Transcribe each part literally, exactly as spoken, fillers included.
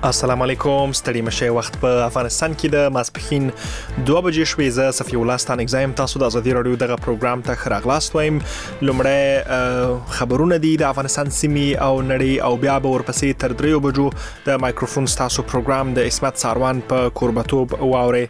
السلام علیکم، ستړي مشه. وخت په افغانستان کې د ماسپښین دوه بجې شوې. زه صفی الله ستان اگزایم. تاسو د ازادي رادیو دغه پروګرام ته ښه راغلاست وایم. لومړی خبرونه دي د افغانستان سیمې او نړۍ، او بیا به ورپسې تر دریو بجو د مایکروفون تاسو پروګرام د اسمت ساروان په کوربتوب واوري.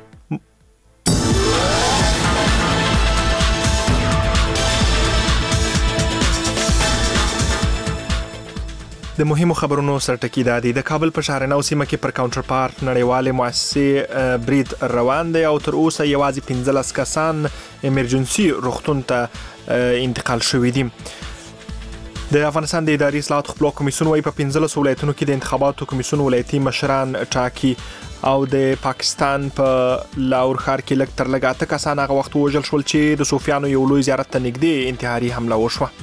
د مهمو خبرونو سرټکی دادی. د کابل په شهرنو سیمه کې پر کاونټر پارت نړیواله مؤسسه برید روان دی او تر اوسه یوازې پنځلس کسان ایمرجنسي روغتون ته انتقال شوي دي. د افغانستان د اداري اصلاحاتو خپلواک کمیسیون وايي په پنځلس ولایتونو کې د انتخاباتو کمیسیون ولایتي مشران ټاکي، او د پاکستان په لاهور ښار کې لږ تر لږه اته کسان هغه وخت وژل شول چې د صوفیانو یو لوی زیارت ته نږدې انتحاري حمله وشوه.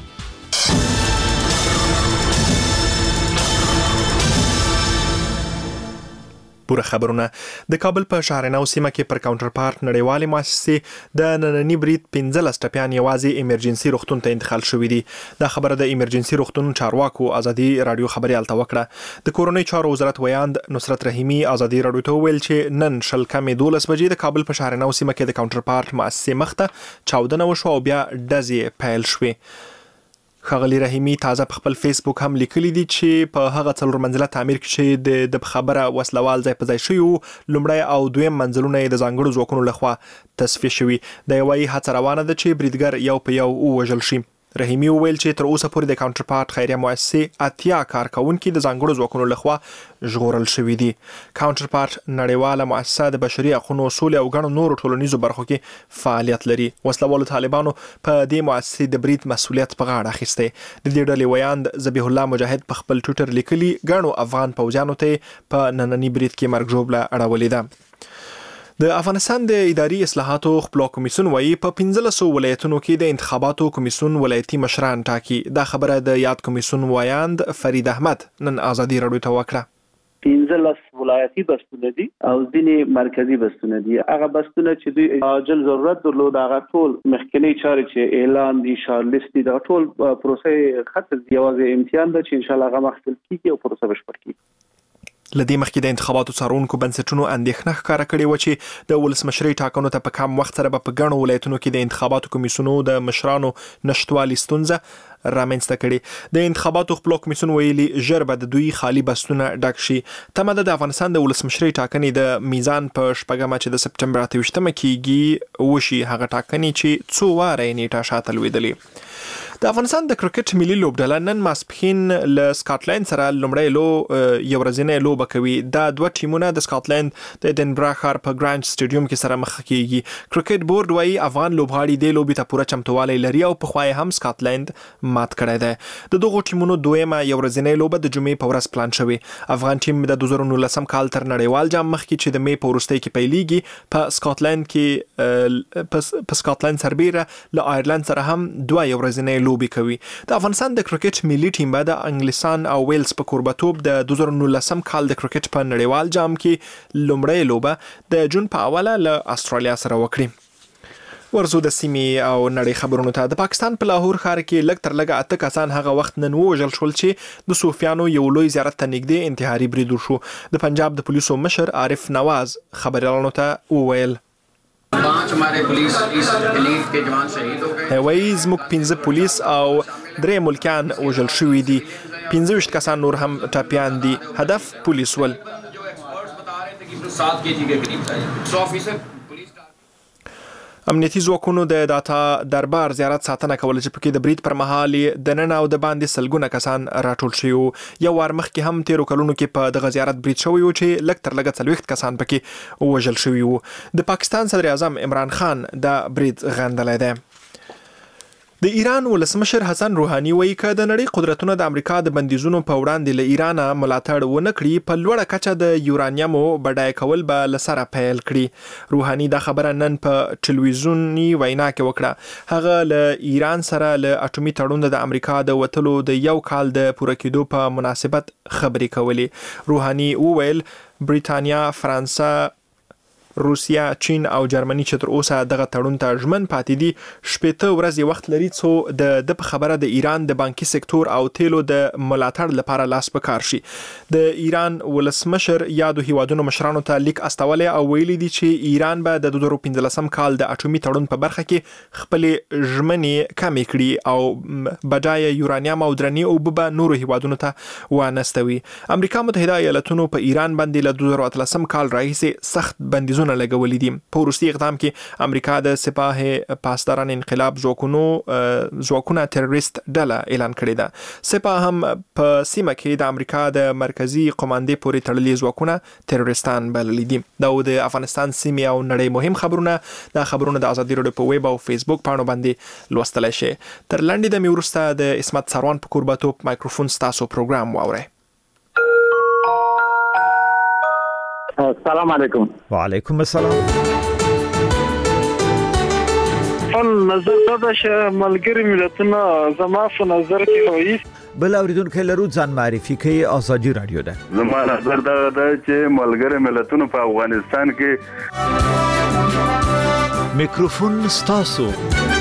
پوره خبرونه. د کابل په شهرنو سیمه کې پر کاونټر پارت نړیواله مؤسسه د نننی برید پنځلس ټپیان یوازې ایمرجنسي روغتون ته انتقال شوي دي. دا خبره د ایمرجنسي روغتون چارواکو ازادي رادیو خبري الته وکړه. د کورونی چارو وزارت ویاند نصرت رحیمی ازادي رادیو ته ویل چې نن شل کمې دولس بجې د کابل په شهرنو سیمه کې د کاونټر پارت مؤسسه مخته چاودنه وشو او بیا ډزې پیل شوې. ښاغلي رحیمی تازه په خپل فیسبوک هم لیکلي دي چې په هغه څلور منزله تعمیر کې چې د خبره وسلوال ځای په ځای شوی وو، لومړی او دویم منزلونه د ځانګړو ځواکونو لخوا تصفیه شوي. د یوې هڅه روانه ده چې بریدګر یو په یو ووژل شي. رحیمی وویل چې تر اوسه پورې د کاونټر پارت خیریه مؤسسه اتیا کارکونکي د ځانګړو ځواکونو لخوا ژغورل شوي دي. کاونټر پارت نړیواله مؤسسه د بشري حقوقو، سولې او ګڼو نورو ټولنیزو برخو کې فعالیت لري. وسلوالو طالبانو په دې مؤسسې د برید مسؤلیت په غاړه اخیستی. د دې ډلې ویاند ذبیح الله مجاهد په خپل ټویټر لیکلي ګڼو افغان پوځیانو ته په نننی برید کې مرګ ژوبله اړولې ده. د افغانستان د اداري اصلاحاتو خپلواک کمیسیون وايي په پنځلسو ولایتونو کې د انتخاباتو کمیسیون ولایتي مشران ټاکي. دا خبره د یاد کمیسیون ویاند فرید احمد نن ازادي رادیو ته وکړه. پنځلس ولایتي بستونه دي او ځینې مرکزی بستونه دي. هغه بستونه چې دوی عاجل ضرورت درلود هغه ټول مخکنی چارې چې اعلان دي، شارلیست دي، دا ټول پروسه ختم دي. یوازې امتحان ده چې ان شاء الله هغه مخکې کیږي او پروسه بشپړ کیږي. لدې مخکې د انتخاباتو څارونکو بنسټونو اندېښنه ښکاره کړې و چې د ولسمشرۍ ټاکنو ته په کم وخت سره به په ګڼو ولایتونو کې د انتخاباتو کمیسیونو د مشرانو نشټوالي ستونزه رامنځته کړي. د انتخاباتو خپلواک کمیسیون ویلي ژر به د دوی خالي بستونه ډک شي. تمه ده د افغانستان د ولسمشرۍ ټاکنې د میزان په شپږمه چې د سپټمبر اته ویشتمه کېږي وشي، هغه ټاکنې چې څو واره یې نیټه شاته لوېدلې. د افغانستان د کرکټ ملي لوبډله نن ماسپښین له سکاټلند سره لومړی لو یو ورځنۍ لوبه کوي. دا دوه ټیمونه د سکاټلند د ایډنبرا ښار په ګرانډ سټیډیوم کې سره مخ کیږي. کرکټ بورډ وايي افغان لوبغاړي د لوبې ته پوره چمتووالی لري او په خوای هم سکاټلند مات کړی دی. د دغو ټیمونو دویمه یو ورځنۍ لوبه د جمعې په ورځ پلان شوې. افغان ټیم د دوه زره نولسم کال تر نړیوال جام مخکې چې د مې په وروستۍ کې پیلېږي په سکاټلند کې په سکاټلند سربیره له آیرلند سره هم دوه یو ورځنۍ لوبې کوي. د افغانستان د کرکټ ملي ټیم به د انګلستان او ویلز په کوربتوب د دوه زره نولسم کال د کرکټ په نړیوال جام کې لومړی لوبه د جون په اوله له استرالیا سره وکړي. ورزو د سیمې او نړۍ خبرونو ته. د پاکستان په لاهور ښار کې لږ تر لږه اته کسان هغه وخت نن وژل شول چې د صوفیانو یو لوی زیارت ته نږدې انتحاري برید وشو. د پنجاب د پولیسو مشر عارف نواز خبريالانو ته وویل पांच हमारे पुलिस इस एलीट के जवान शहीद हो गए. وایي زموږ پنځه پولیس او درې ملکیان وژل شوي دي. پنځه ویشت کسان نور هم ټپیان دي. هدف پولیس ول. امنیتي ځواکونو د داتا دربار زیارت ساتنه کوله چې پکې د برید پر مهال د نن او د باندې سلګونه کسان راټول شوي وو. یو وار مخکې هم تیرو کلونو کې په دغه زیارت برید شوی و چې لږ تر لږه څلوېښت کسان پکې وژل شوي وو. د پاکستان صدر اعظم عمران خان دا برید غندلی دی. د ایران ولسمشر حسن روحاني وایي که د نړۍ قدرتونه د امریکا د بندیزونو په وړاندې له ایران ملاتړ ونه کړي، په لوړه کچه د یورانیمو بډای کول به له سره پیل کړي. روحاني دا خبره نن په ټلویزیوني وینا کې وکړه. هغه له ایران سره له اټومي تړون د امریکا د وتلو د یو کال د پوره کېدو په مناسبت خبرې کولې. روحاني وویل بریتانیا، فرانسه، روسیا، چین او جرمني چې تر اوسه دغه تړون ته ژمن پاتې دي شپږ ورځې وخت لري څو د د خبره د ایران د بانکي سکتور او تیلو د ملاتړ لپاره لاس په کار شي. د ایران ولسمشر یادو هیوادونو مشرانو ته لیک استولې او ویلي دي چې ایران به د دوه زره پنځلسم کال د اټومي تړون په برخه کې خپل ژمنې کمې کړي او بډایه یورانیم او درنی او به نورو هیوادونو ته وانستوي. امریکا متحده ایالاتونو په ایران باندې له دوه زره اتلسم کال راهیسې سخت بندیزونه لګولې دي. په وروستي اقدام کې امریکا د سپاه پاسداران انقلاب ځواکونو ځواکونه تروریست ډله اعلان کړې ده. سپاه هم په سیمه کې د امریکا د مرکزی قوماندې پورې تړلي ځواکونه تروریستان بللي دي. دا د افغانستان سیمه او نړۍ مهم خبرونه د خبرونه د ازادي راډیو په ویب او فیسبوک پاڼو باندې لوستلای شئ. تر لنډې دمې وروسته د اسمت سروان په کوربتوب مایکروفون ستاسو پروګرام واورئ. السلام علیکم. وعلیکم السلام. خپل نظر دا چې ملګری ملتونه زما په نظر کې وایي بل اوریدونکو لرو ځان معرفي کوي ازادي رادیو ده. زما نظر دا ده چې ملګری ملتونه په افغانستان کې میکروفون ستاسو.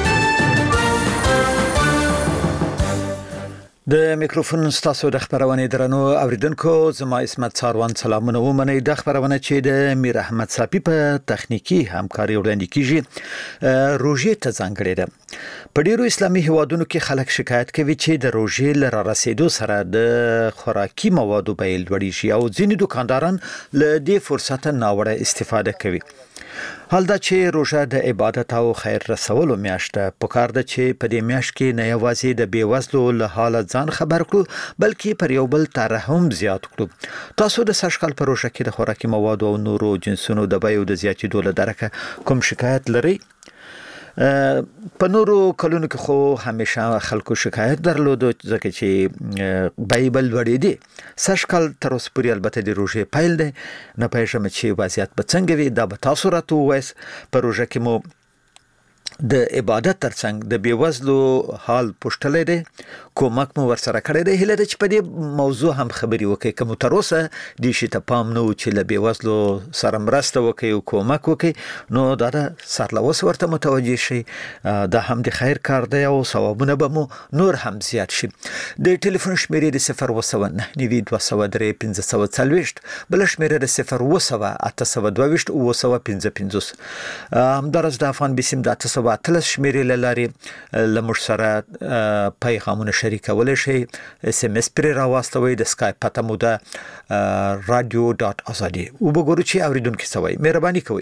د میکروفون ستاسو د خبرونه درنو اوریدونکو زما اسمت ساروان سلامونه ومنئ. د خبرونه چې د میر احمد صافی په تخنیکی همکاري وړاندې کیږي روژې ته ځانګړې ده. په ډیرو اسلامي هیوادونو کې خلک شکایت کوي چې د روژې لره رسیدو سره د خوراکي موادو بیه لوړیږي او ځینې دکانداران له دې فرصت ناوړه استفاده کوي. حال دا چې روژه د عبادت او خیر رسولو میاشت ده. پکار ده چې په دې میاشت کې نه یوازې د بیوزلو له حالت ځان خبر کړو بلکې پر یو بل ترحم زیات کړو. تاسو د سږکال په روژه کې د خوراکي موادو او نورو جنسونو د بیو د زیاتېدو له درکه کوم شکایت لرئ؟ په نورو کلونو کې خو همیشه خلکو شکایت درلود ځکه چې بایبل وړي دي. سږکال تر اوسه پورې البته د روژې پیل دی. نه پېژنم چې وضعیت به څنګه وي. دا به تاسو راته ووایئ. په روژه کې مو د عبادت ترڅنګ د بیوزلو حال پوښتلی دی، کومک مو ورسره کړی دی. هیله ده چې په دې موضوع هم خبرې وکړئ. که مو تر اوسه دې شي ته پام نه و چې له بیوزلو سره مرسته وکړئ او کومک وکړئ نو دا د سر له اوسه ورته متوجه شئ. دا هم د خیر کار دی او ثوابونه به مو نور هم زیات شي. د ټلیفون شمیرې د صفر اووه سوه نهه نوي دوه سوه درې پنځه سوه څلوېښت، بله شمیره د صفر اووه سوه اته سوه دوه ویشت اووه سوه پنځه پنځوس. همداراز د افغان بیسیم د اته سوه اتلس شمیرې له لارې له موږ سره پیغامونه شریکولی شئ. اس ام اس پرې راواستوئ. د سکایپ پته مو ده رادیو ډاټ ازادي. وبګورو چې اوریدونکي څه وایي. مهرباني کوئ.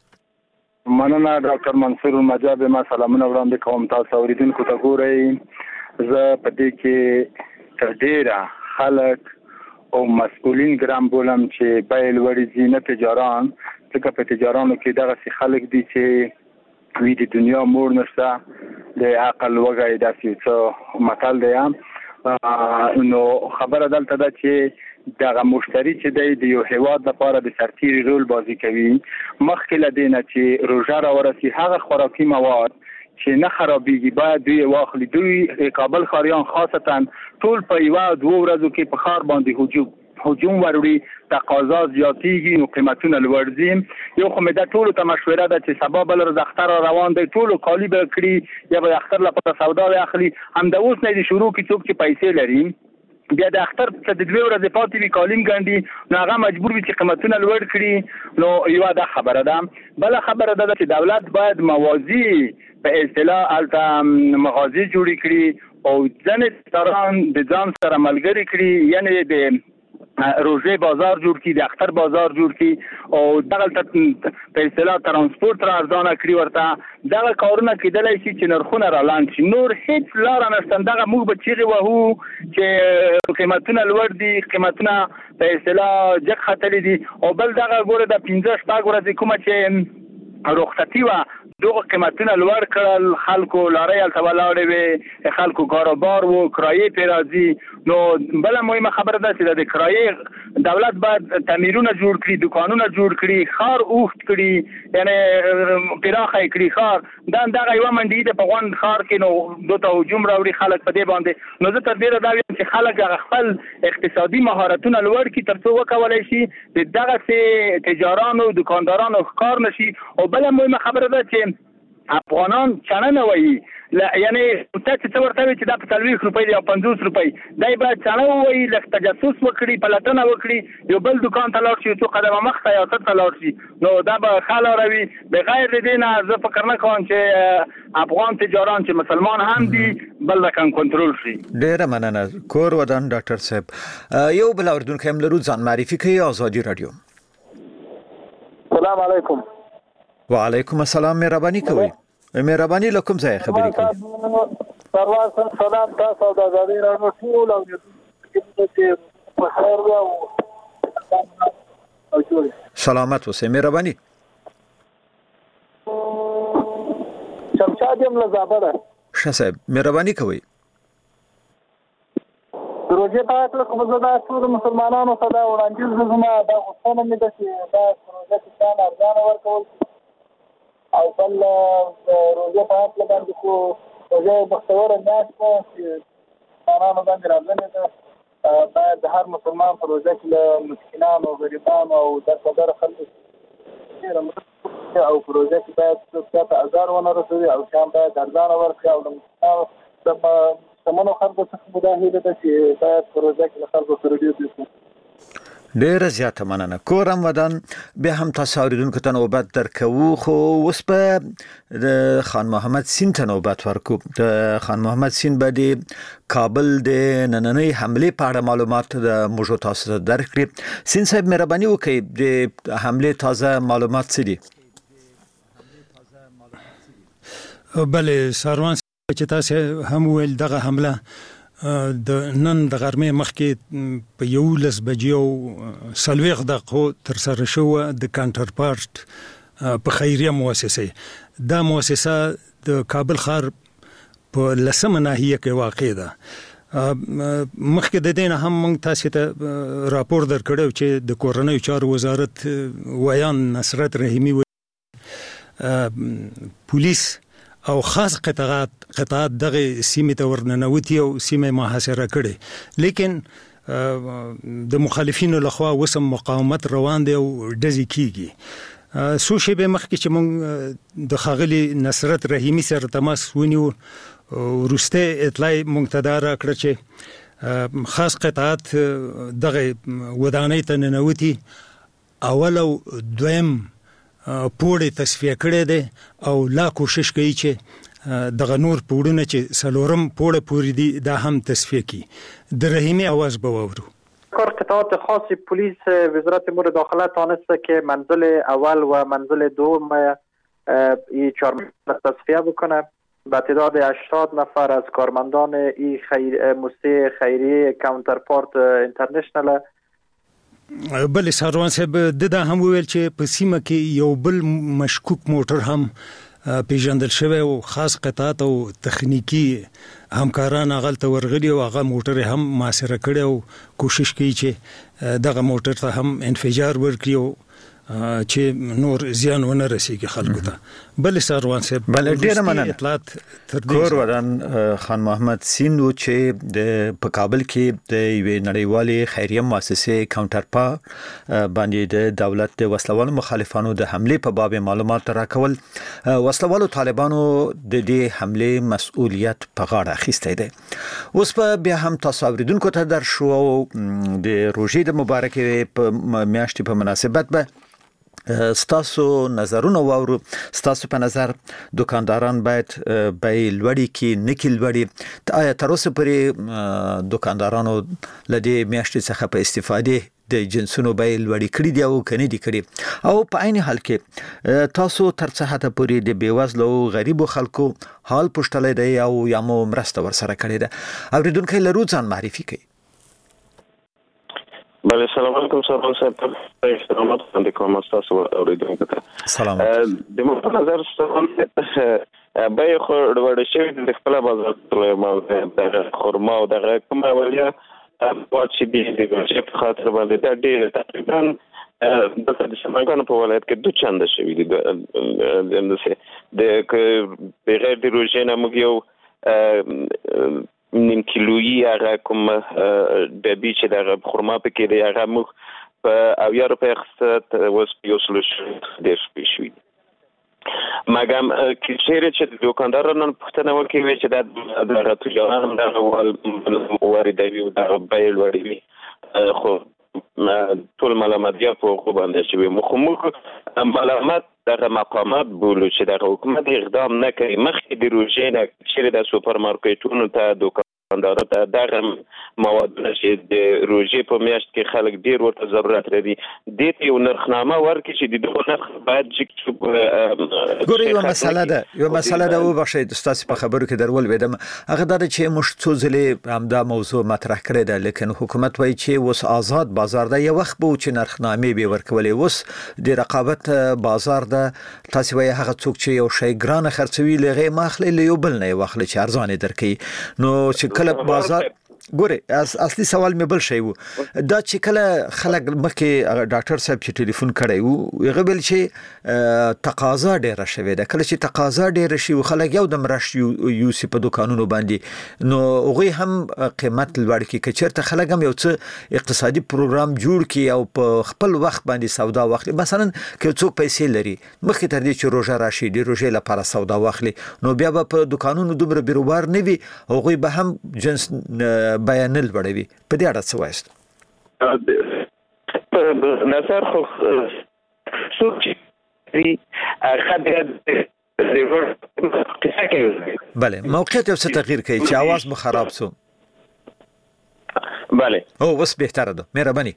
مننه ډاکټر منصور المجاب. ما سلامونه وړاندې کوم تاسو اوریدونکو ته. ګورئ زه په دې کې تر ډیره خلک او مسؤلین ګرام بولم چې بیې لوړې دي، نه تجاران. ځکه په تجارانو کې دغسې خلک دي چې وی د دنیا مور نشته، د عقل وږی داسې یو څه متل دی. نو خبره دلته ده چې دغه مشتری چې دی د یو هیواد لپاره د سرتیري رول بازی کوي. مخکې له دې نه چې روژه راورسي هغه خوراکي مواد چې نه خرابېږي باید دوی واخلي. دوی کابل ښاریان خاصتا ټول په یوه دوه ورځو کې په ښار باندې هجوم هجوم وروړي، تقاضا زیاتېږي نو قیمتونه لوړ ځي. یو خو مې دا ټولو ته مشوره ده چې سبا بل ورځ اختر روان دی، ټولو کالي به کړي یا به اختر لپاره سودا واخلي. همدا اوس نه دې شروع کړي څوک چې پیسې لري بیا د اختر څخه د دوه ورځې پاتې وي کالیم ګنډي نو هغه مجبور وي چې قیمتونه لوړ کړي. نو یوه دا خبره ده. بله خبره ده چې دولت باید موازي په اصطلاح هلته مغازې جوړې کړي او ځینې تجاران د ځان سره ملګري کړي، یعنې د روژې بازار جوړ کړي، د اختر بازار جوړ کړي او دغلته په اصطلاح ترانسپورت را ارزانه کړي. ورته دغه کارونه کېدلی شي چې نرخونه رالاند شي. نور هیڅ لاره نشته. دغه موږ به چیغې وهو چې قیمتونه لوړ دي، قیمتونه په اصطلاح جګ ختلي دي. او بل دغه ګوره د پنځه شپږ ورځې کومه چې رخصتي و دغه قیمتونه لوړ کړل خلکو لارې الته ولاړې وي خلکو کاروبار و کرایې پیرازي نو بل مهمه خبره ده چې د کرایې دولت باید تعمیرونه جوړ کړي دکانونه جوړ کړي خار اوخت کړي یعنی پراخه کړي خار دا دغه یو منډي د پغوان خار کې نو دوته هجوم راوړي خلک په دې باندې نو زه تر ډیره دا وایم چې خلک خپل اقتصادي مهارتونه لوړ کړي ترڅو وکولای شي د دغه سي تجارانو دکاندارانو ښکار نشي او بل مهمه خبره ده چې افغانان چنه نه وایي یعنی ته چې ورته وي چې دا په څلوېښت روپۍ دی او پنځوس روپۍ دی باید چنه ووایي لږ تجسس وکړي پلټنه وکړي یو بل دکان ته لاړ شي څو قدمه مخته یا څه ته لاړ شي نو دا به ښه لاره وي بغیر د دې نه زه فکر نه کوم چې افغان تجاران چې مسلمان هم دي بل رقم کنټرول شي. ډېره مننه کور ودان ډاکټر صاحب. یو بل اردوونکی هم لرو ځان معرفي کوي آزادي رادیو. السلام علیکم. وعلیکم السلام. مهرباني کوئ. مهرباني له کوم ځای خبرې کوي؟ سروان سلام تاسو د آزادي رادیو ټول او چې په خیر او سلامت اوسئ. مهرباني. شمشاد یم له زابله. ښه صاحب مهرباني کوئ. روزه په اړه کوم څه دا ټول مسلمانانو ته دا وړاندیز زما دا غوښتنه مې ده چې دا روزه کې ځان ارزانه ورکول او بل روزه په اړه باندې خو روزه مختوره ناشته چې مسلمانانو باندې راځنه ده باید هر مسلمان په روزه کې له مسکینانو غریبانو او د قدر خلکو او په روزه کې باید څه ته ازار ونه رسوي او شام باید ارزانه ورکړي او د سمونو خلکو څخه مداهله ده چې باید په روزه کې له خلکو سره ډېر دي. ډېره زیاته مننه. کورم ودان بیا هم تاسو اوریدونکو ته نوبت درکوو خو اوس په د خان محمد سین ته نوبت ورکو. د خان محمد سین به د کابل د نننۍ حملې په اړه معلومات د موږ تاسو ته درکړي. سین صاحب مهرباني وکړئ د حملې تازه معلومات څه دي؟ بله ساروان چې تاسو هم ویل دغه حمله د نن د غرمې مخکې په یولس بجې او څلوېښت دقیقو ترسره شوه د کانټر پارت په خیریه مؤسسه. دا مؤسسه د کابل ښار په لسمه ناحیه کې واقع ده. مخکې د دې نه هم موږ تاسو ته راپور درکړو چې د کورنیو چارو وزارت ویان نصرت رحیمي پولیس او خاص قطعات قطعات دغه سیمه ته ورننوتی او سیمه محاصره کړي لیکن د مخالفینو لخوا وسم مقاومت روان دی او دزي کیږي. سو شی به مخکې چې مونږ د خاغلی نصرت رحیمي سره تماس ونیو ورسته اطلاع مقتدار کړ چې خاص قطعات دغه ودانۍ ته ننوتی اول او دویم پوړې تصفیه کړي دي او لا کوشش کوي چې دغه نور پوړونه چې سلورم پوړه پوری دي دا هم تصفیه کی. د رحیمی आवाज به وورو. کار قطعات خاص پلیس وزارت امور داخله تانسته که منزل اول و منزل دوم این چهار تصفیه بکنه به تعداد هشتاد نفر از کارمندان این خیر موسسه خیریه کاونتر پارت اینترنشنل. بله ساروان صاحب د دا هم ویل چې په سیمه کې یو بل مشکوک موټر هم پیژندل شوی او خاص قطعات او تخنیکی همکاران غلطه ورغلي او هغه موټر هم محاصره کړي او کوشش کوي چې دغه موټر ته هم انفجار ورکړي او چې نور زیان ونه رسیږي خلکو ته. بل ساروان صاحب بل ډیر مننه. اطلاعات تر کور ودان خان محمد سین و چې د په کابل کې د یوې نړیوالې خیریه مؤسسې کاونټر پا باندې د دولت د وسلوالو مخالفانو د حملې په باب معلومات راکول. وسلوالو طالبانو د دې حملې مسؤلیت په غاړه اخیستی دی. اوس په بیا هم تاسو اوریدونکو ته در شو او د روژې د مبارکې په میاشتې په مناسبت به ستاسو نظرونه واورو. ستاسو په نظر دکانداران باید بیې لوړې کړي نه کړي لوړې؟ آیا تر اوسه پورې دکاندارانو له دې میاشتې څخه په استفادې د جنسونو بیې لوړې کړي دي او که نه دي کړي؟ او په عین حال کې تاسو تر څه حده پورې د بېوزلو او غریبو خلکو حال پوښتلی دی او یا مو مرسته ورسره کړې ده؟ اورېدونکی لرو ځان معرفي کوي. بله سلام علیکم سلام صاحب احترامات باندې کوم تاسو اوریدونکو ته سلام د مو په نظر ستاسو به خو ورته شوی د خپل بازار ته ما د خرما او د کوم اولیا واچې دی د چې خاطر باندې د ډیر تقریبا د سیمانګانو په ولایت کې دوه چنده شوی دي د د غیر د روزنه موږ یو نیم کیلویی هغه کوم د بیچ د خرما په کې دی هغه موږ په او یا روپیا خصت وس یو سلوشن د سپیشوي مګم چې چیرې چې د دوکاندارانو پښتنه وکوي چې د دغه تجارت د واردوي او د بیل وړي خو ټول ملامتیا په خو باندې شوی مخمخ ملامت دغه مقامات بولو چې د حکومت اقدام نه کوي مخکې د روزنه چې د سوپرمارکټونو ته دوکاندارو ته دغه مواد چې د روزي په میاشت کې خلک ډیر ورته ضرورت لري د دې یو نرخنامه ورکړي چې د دغه نرخ باید چې ګورې یو مسله ده یو مسله ده وبخښئ تاسو په خبرو کې درول وېدم هغه دا چې موږ څو ځلې همدا موضوع مطرح کړې ده لیکن حکومت وایي چې اوس آزاد بازار ده یو وخت به چې نرخنامې به ورکولې اوس د رقابت بازار ده تاسو وایي هغه څوک چې یو شی ګران خرڅوي لغه ماخلي له یو بل نه واخلي چې ارزانه درکې نو چې کله بازار ګوره اس اصلي سوال مې بل شی وو دا چې کله خلک مخکې ډاکټر صاحب چې ټلیفون کړی وو هغه بل چې تقاضا ډیره شوې ده کله چې تقاضا ډیره شي خلک یو د مرش یو سی په دکانونو باندې نو هغه هم قیمت لوړ کی کچرته خلک هم یو څه اقتصادي پروګرام جوړ کی او په خپل وخت باندې سودا واخلي مثلا که څوک پیسې لري مخکې تر دې چې روزه راشي د روزې لپاره سودا واخلي نو بیا په دکانونو دومره بیروبار نه وي هغه به هم جنس بیانل وړوي په دې اړه څه وایست نظر خو څوک چې بله موقعیت یو څه تغییر کوي چې आवाज مو خراب سو بله او وس بهتره ده مهرباني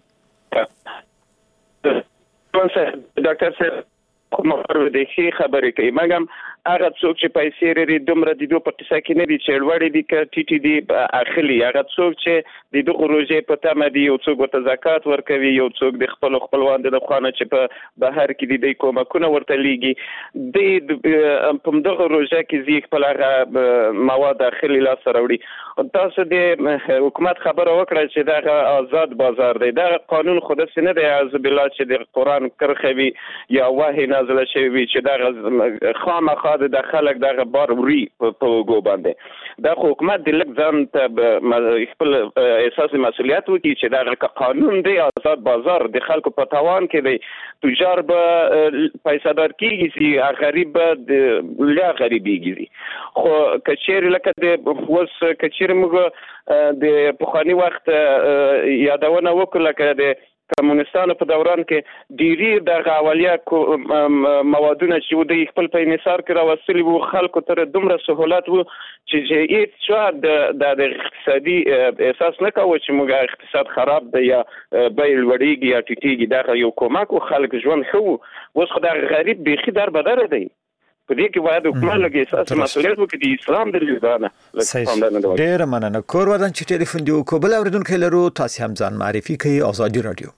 ډاکټر صاحب کوم ورته خبرې کوي مګم هغه څوک چې پیسې لري دومره د دوه په قصه کې نه دي چې وړي دي ک ټي ټي دي اخلي هغه څوک چې د دغه روزي په تمه دي یو څوک ورته زکات ورکوي یو څوک د خپل خپلوان د خوانه چې په بهر کې دي کومکونه ورته لیږي د په دغه روزه کې زی خپل هغه مواد اخلي لا سره وړي تاسو د حکومت خبره وکړه چې دا آزاد بازار دی دا قانون خود سینه دی از بلا چې د قران کرخوي یا وحی نازله شوی چې دا خامخا د خلک دغه بار وری په وګو باندې دا حکومت د لږ ځان ته خپل اساسي مسؤلیت وکړي چې دا قانون دی آزاد بازار د خلکو په توان کې دی تجار به پیسې دار کیږي چې غریب به لا غریبيږي خو کچېر لکه د وس کچېر موږ د پخوانی وخت یادونه وکړه کړه د کمونستانو په دوران کې ډيري د اولیه موادونه چې د خپل په انحصار کې راوستلي وو خلکو تر دومره سہولت وو چې هیڅ څه د اقتصادي احساس نه کاوه چې موږ اقتصاد خراب دی یا بیل وړيږي یا ټیټيږي دا یو کومک او خلک ژوند خو اوس خدای غریب بيخي در بدر دی په دې کې باید حکومت لګي اساس مسؤلیت وکړي د اسلام د لیدانه ډیر مننه کور ودان چې ټلیفون دی کو بل اوریدونکو لرو تاسو هم ځان معرفي کوي ازادي رادیو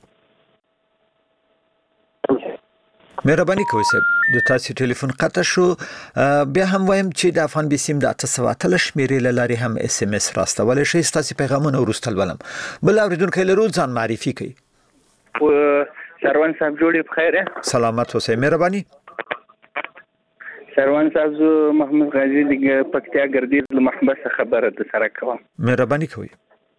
مهرباني کوئ صاحب د تاسو ټلیفون قطع شو بیا هم وایم چې د افغان بسیم د اته سوه اتلس شمیرې لاري هم اس ام اس راستول شي تاسو پیغامونه ورستل ولم بل اوریدونکو لرو ځان معرفي کوي سروان صاحب جوړي بخیر سلامت اوسئ مهرباني سروان صاحب محمد غازی د پکتیا ګردیز له محبس خبره د سره کوم مهرباني کوي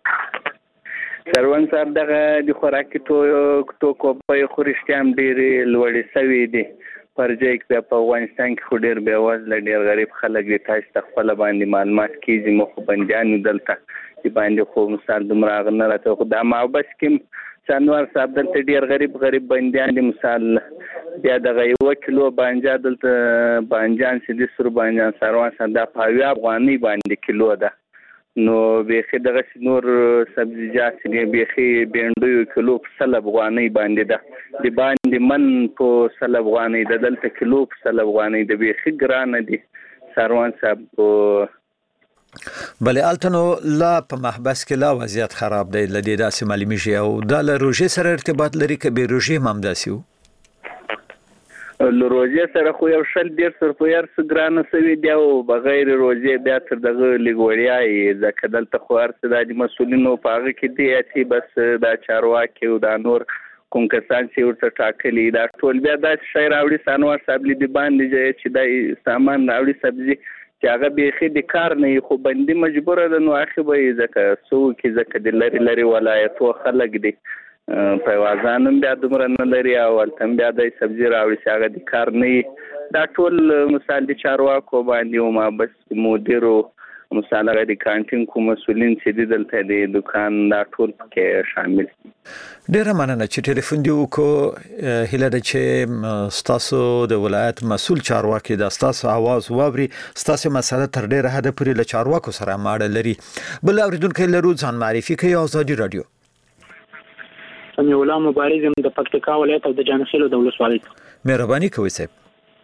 سروان صاحب دغه د خوراکي تو تو کو په خورشتيام ډېر لوړې سوي دي پرځای کې په افغانستان کې خو ډېر به وزله ډېر غریب خلک دي تاسو تخپل باندې معلومات کیږي مخ بنديان دلته چې باندې خو مثال دمراغ نه راته خو دا ما بس کې څنور صاحب دلته ډېر غریب غریب بنديان دي مثال بیا دغه یو کیلو بانجا دلته بانجان سې د سر بانجان سروان صاحب د پاوی افغاني باندې کیلو ده نو به دغه نور سبزیجات چې به بینډو کیلو په سل افغاني باندې ده د باندې من په سل افغاني د دلته کیلو په سل افغاني د به ګران دي سروان صاحب بلې التنو لا په محبس کې لا وضعیت خراب دی لدی داسې معلومیږي او د روژې سره ارتباط لري که به روژې ممداسي وو له روژې سره خو یو شل ډیر سر په یار سګرانه سوي دی او بغیر روژې بیا تر دغه لګوړیای ځکه دلته خو ارڅ د مسولینو په هغه کې دی چې بس دا چارواکي او دا نور کوم کسان چې ورته ټاکلي دا ټول بیا دا شی راوړي سانوار صاحب لیدي باندې چې دا سامان راوړي سبزي چې هغه به د کار نه خو بندي مجبور ده نو اخی به ځکه سو کې ځکه د لری لری ولایتو خلک دي په وازانم بیا دومره نه لري او تم بیا د سبزی راوړي چې هغه د کار نه دا ټول مثال د چارواکو باندې او ما بس مدیر او مثال هغه د کانټین کوم مسولین چې دلته د دکان دا ټول کې شامل ډیره مننه چې ټلیفون دی وکړو هله د چې ستاسو د ولایت مسول چارواکي د ستاسو आवाज ووري ستاسو مسله تر ډیره حد پورې له چارواکو سره ماړه لري بل اوریدونکو لرو ځان معرفي کوي آزادي رادیو سمي الله مبارز د پکتیکا ولایت او د جانخیل د ولسوالۍ مهرباني کوئ صاحب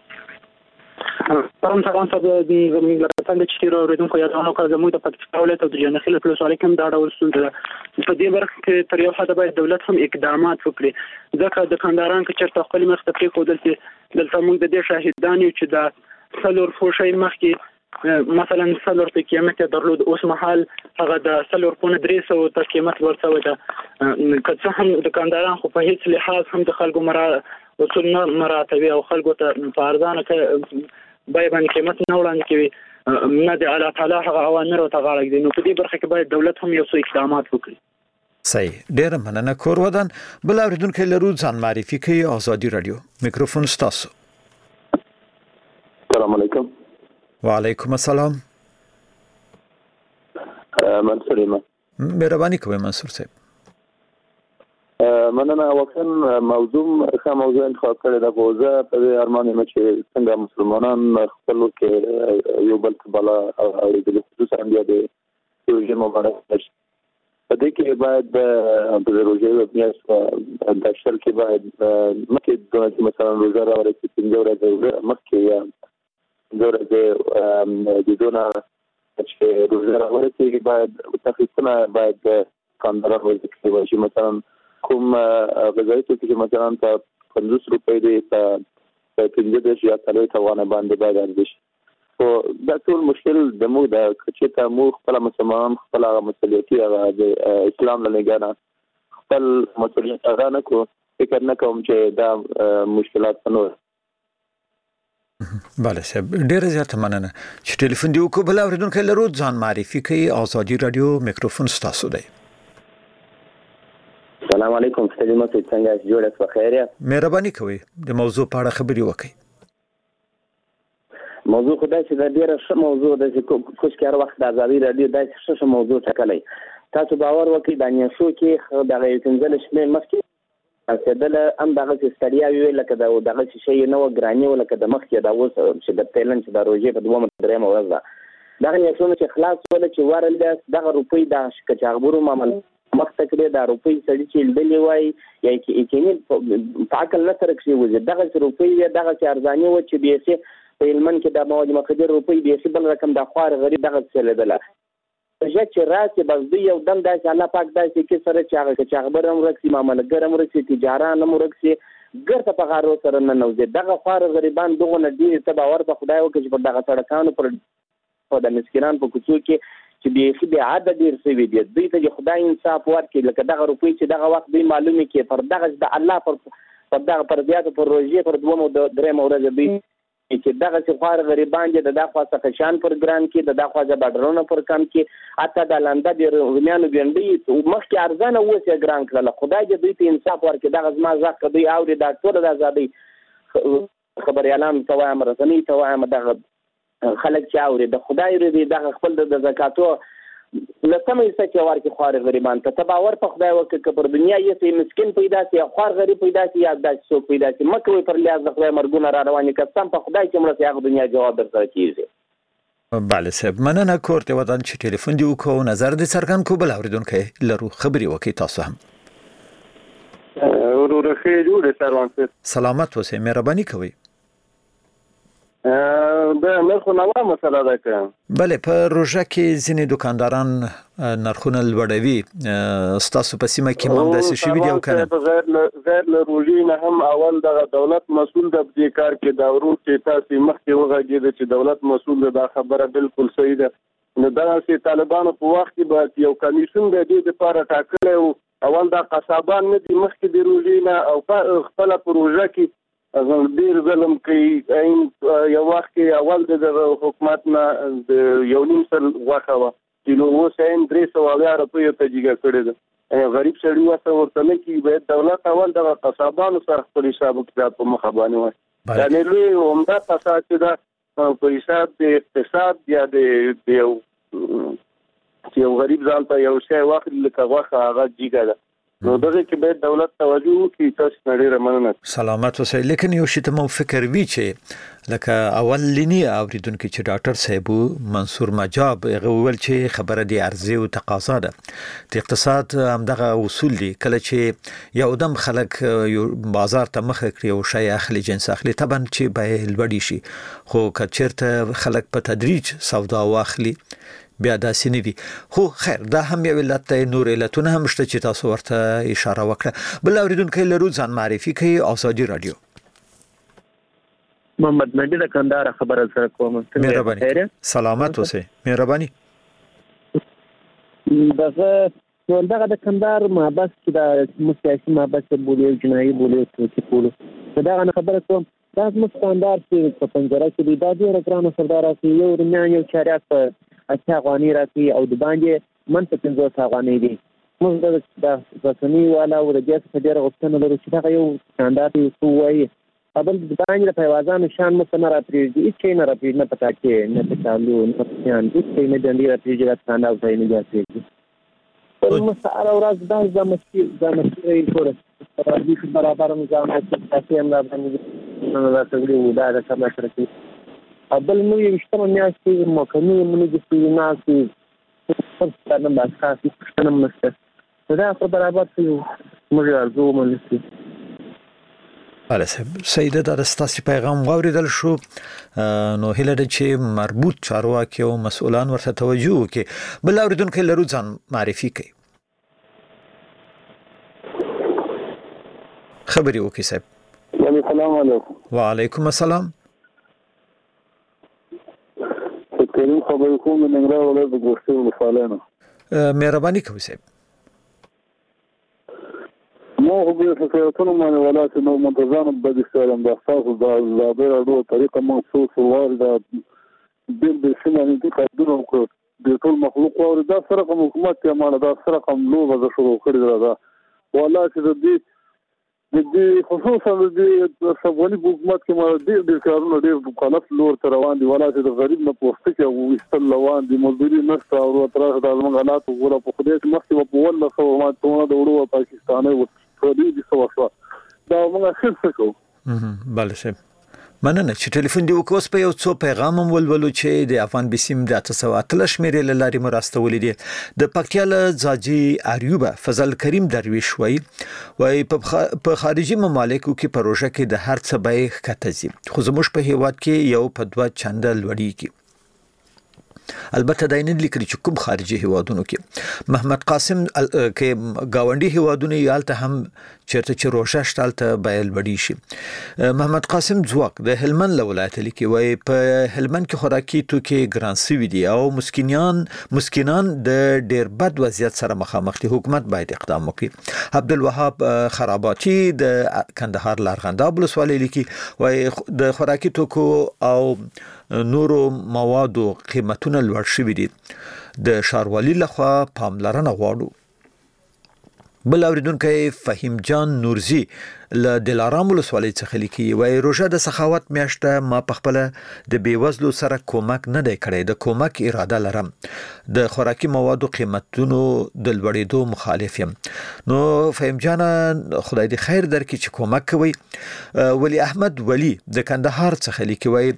پرون څنګه صاحب د زموږ لپاره چې تیر اوریدونکو یادونه کړه زموږ د پکتیکا ولایت او د جانخیل د ولسوالۍ کوم دا ډول ستونزه په دې برخه کې تر یو حد باید دولت هم اقدامات وکړي ځکه د کانداران کې چرته خپل مخ ته پریښودل چې دلته موږ د دې شاهدان یو چې دا څلور فوشي مخکې مثلا سلور په قیمت درلود اوس مهال هغه د سلور په درې سوه ته قیمت ورڅوي دا که هم دکانداران خو په هیڅ لحاظ هم د خلکو مرا اصول نه مراتبي او خلکو ته په ارزانه کې بای باندې قیمت نه وړاندې کوي نه د الله تعالی هغه اوامر او تغاړه دي نو په دې برخه کې باید دولت هم یو څه اقدامات وکړي صحیح ډیر مننه کور ودان بل اوریدونکو لرو ځان معرفي کوي آزادي رادیو میکروفون ستاسو السلام علیکم وعلیکم السلام منصور یم مهرباني کوئ منصور صاحب مننه واقعا موضوع ښه موضوع انتخاب کړی دا بوزه په ارمان یم چې څنګه مسلمانان خپل کې یو بل بلا او د خصوصا بیا د روژې مبارک نشي په دې کې باید د روژې په میاشت د شل کې باید مکه د مثلا روزه راوړي چې څنګه ورته مکه یا دورة د دونه چې روزه راوړي باید تخصیصونه باید کانداران ورته کوي مثلا کوم غذایی توکي چې مثلا په پنځوس روپۍ دی په پنځه دېرش یا څلوېښت افغانۍ باندې باید ارزش خو دا ټول مشکل د موږ د چې ته موږ خپل مسلمانان خپل مسؤلیتي هغه د اسلام له نگاه خپل مسؤلیت ادا نه کوو فکر نه کوم چې دا مشکلات نور بله صاحب ډیره زیاته مننه چې ټلیفون دی وکړو بل اوریدونکو لرو ځان معرفي کوي آزادي رادیو میکروفون ستاسو دی السلام علیکم ستاسو مته څنګه جوړه په خیر یا مهرباني کوئ د موضوع په اړه خبري وکړئ موضوع خدای چې دا ډیره ښه موضوع ده چې کوشکار وخت د ازادي رادیو دا څه ښه موضوع ټاکلی تاسو باور وکړئ د نیسو کې دغه پنځه شپې مخکې اصل ام دغه ستړیا وی لکه دا دغه شي نه و ګرانی ولکه د مخ کې دا اوس چې د تیلن چې د روزي په دوه درې مورز ده دغه یو چې خلاص ول چې ورل دغه روپۍ د کچاغبرو معامل مخ تکړه د روپۍ سړي چې لدلی وای یا کې کې په عقل نه سره کې وځي دغه روپۍ دغه چې ارزانی و چې بیسي په علمن کې د مواد مخدر روپۍ بیسي بل رقم د خوار غریب دغه څه لیدله چې راځي بس دوی یو دم داسې الله پاک داسې کې سره چې هغه چې خبر هم رکسي معاملګر هم رکسي تجاران هم رکسي ګرته په غارو سره نه نوځي دغه خوار غریبان دغه نه ډیر ته باور په خدای وکړي چې په دغه سړکانو پر په د مسکینان په کوڅو کې چې به خې عادت ډیر سوي دي دوی ته خدای انصاف ورکړي لکه دغه روپۍ چې دغه وخت دوی معلومي کې پر دغه د الله پر پر دغه پر زیات پر روزي پر دوه مو درې مورز دوی چې دغه چې خوار غریبان دي د دغه څخه شان پر ګران کې د دغه ځا بډرونه پر کم کې اته د لاندا د روميانو ګنډي مخکې ارزانه وسه ګران کړل خدای دې دوی ته انصاف ورکړي دغه زما ځکه دوی او د ډاکټر د ازادي خبري اعلان توای مرسنی توای دغه خلک چې اوري د خدای دې دغه خپل د زکاتو لسمه یې چې ورکه خوار غریبان ته تباور په خدای وکړه پر دنیا یې سي مسكين پیدا سي خوار غریب پیدا سي یا د څو پیدا سي مکه پر لیاز د خدای مرګونه را رواني کستم په خدای چې مړ سي هغه دنیا جواب درته کیږي بله صاحب مننه کوړته ودان چې ټلیفون دی وکاو نظر دې سرګن کو بل اوریدونکو لرو خبري وکي تاسو هم ورور خیر جوړ سروان سلامت اوسئ مهرباني کوئ د نرخ نوا مسله ده که بله په روژه کې ځینې دکانداران نرخونه لوړوي ستاسو په سیمه کې هم داسې شوي دي او که نه غیر غیر له روژې نه هم اول دغه دولت مسؤل د دې کار کې دا ورو چې تاسو مخکې وغږېده چې دولت مسؤل ده دا خبره بالکل صحیح ده نو دغسې طالبانو په وخت کې به یو کمیسیون د دې دپاره ټاکلی و اول دا قصابان نه دي مخکې د روژې نه او خپله په روژه کې ډېر ظلم کوي یو وخت کې اول د حکومت نه د یو نیم سل غوښه وه چې نو اوس یې درې سوه اویا روپیو ته جګه کړې ده غریب سړي ورته ورته نه کېږي باید دولت اول دغه قصابانو سره خپل حساب کتاب په مخه باندې وایي یعنې لوی عمده فساد چې ده په حساب د اقتصاد یا د یو چې یو غریب ځان ته یو شی واخلي لکه غوښه هغه جګه ده نو دغه کې باید دولت توجه وکړي تاسو نه ډېره مننه سلامت اوسئ لیکن یو شی ته مو فکر وی چې لکه اولینی اوریدونکو چې ډاکټر صاحب منصور مجاب هغه ویل چې خبره دی عرضه او تقاضا ده د اقتصاد همدغه اصول دي کله چې یو دم خلک بازار ته مخ کړی او شی اخلي جنس اخلي طبعا چې به لوړی شي خو کچرته خلک په تدریج سودا واخلي بیا داسې نه وي خو خیر دا هم یو علت دی نور علتونه هم شته چې تاسو ورته اشاره وکړه بل اوریدونکو لرو ځان معرفي کوي آزادي رادیو محمد مهدی د کندهار خبره سره کوم مهرباني سلامت اوسئ مهرباني دغه دغه د کندهار محبس چې د سیاسي محبس بولی جنایي بولی چې بولی دا غن خبره کوم دا مستندار چې په پنځره کې د دادی رګرانو سردار راځي یو رمیان یو چاريات په اته افغاني راځي او د باندې منځ پنځه افغاني دي موږ د رسمي والا او د جس په ډیره غوښتنه لرو چې دا یو ستاندارد یو وایي قبل د باندې د پیوازانو شان مستمر راپریږي چې نه راپریږي نه پتا کې نه تعالو نه ځان د څه نه د راپریږي د ستاندارد ځای نه جاتي په مساره ورځ د زمستي زمستي ټول راځي برابر نظام چې تاسو هم باندې نو راځي ودا د سم شرکت قبل نو یو شتمه میاشتې مکمل منځ کې ناسي په ستنه باندې خاصه ستنه مسته دا په برابر شو موږ ارزو مونږ البته سیده در استاسی پیغام واوریدل شو نو هله د چې مربوط چارواکي او مسؤلان ورته توجه وکړي بل اوریدونکو لرو ځان معرفي کوي خبري وکړي صاحب السلام علیکم وعلیکم السلام کریم خبر کوم د ننګرهار ولایت د ګوښتې ولسوالۍ مهرباني کوئ صاحب نو خو به فکرتونه باندې ولایت نو منتظم به استعلام د اساس د زابر اډو طریقه مخصوص وارد د د سیمه د قدونو کو د ټول مخلوق او د سره حکومت ته مال د سره کوم لوغه د شروع کړی دا ولایت د دې د دې خصوصا د افغاني حکومت کې ما د د کارونو ډېر مخالف لور تر روان دي ولایت د غریب نه پوسټ کې او وستل روان دي مزدوري نشته او تر د غلط وګړه په خدای مخکې په ول سو ما ته د وړو پاکستاني و ټولې دي سو شو دا موږ څه کوو بله شه مننه چې ټلیفون دی وکوس په یو څو پیغام هم ولولو چې د افغان بسیم د تاسو اتل شمیرې لاري مرستولې دي د پکتیا له ځاجي اریوبه فضل کریم درویش وای وای په خارجي ممالکو کې پروژه کې د هر څه به کتزي خو زموږ په هیواد کې یو په دوه چنده لوړی کی البته دا نه لیکل چې کوم خارجي هیوادونو کې محمد قاسم کې گاونډي هیوادونو یالته هم چیرته چې روشه شتالته بیل وړي شي محمد قاسم ځواک د هلمند ولایت لیکي وای په هلمند کې خوراکي توکي ګران سوي دي او مسکینان مسکینان د ډیر بد وضعیت سره مخامخ دي حکومت باید اقدام وکړي عبدالوهاب خراباتی د کندهار لارغنداب ولسوالۍ لیکي وای د خوراکي توکو او نورو موادو قیمتونه لوړ شوي دي د شاروالي لخوا پاملرنه غواړو بل اوریدونکو فهیم جان نورزی له دلارام ولسوالۍ څخه لیکي وای روژه د سخاوت میاشته ما په خپل د بیوزلو سره کومک نه دی کړی د کومک اراده لرم د خوراکي موادو قیمتونو د لوړېدو مخالف یم نو فهیم جان خدای دې خیر درکړي چې کومک کوي ولی احمد ولی د کندهار څخه لیکي وای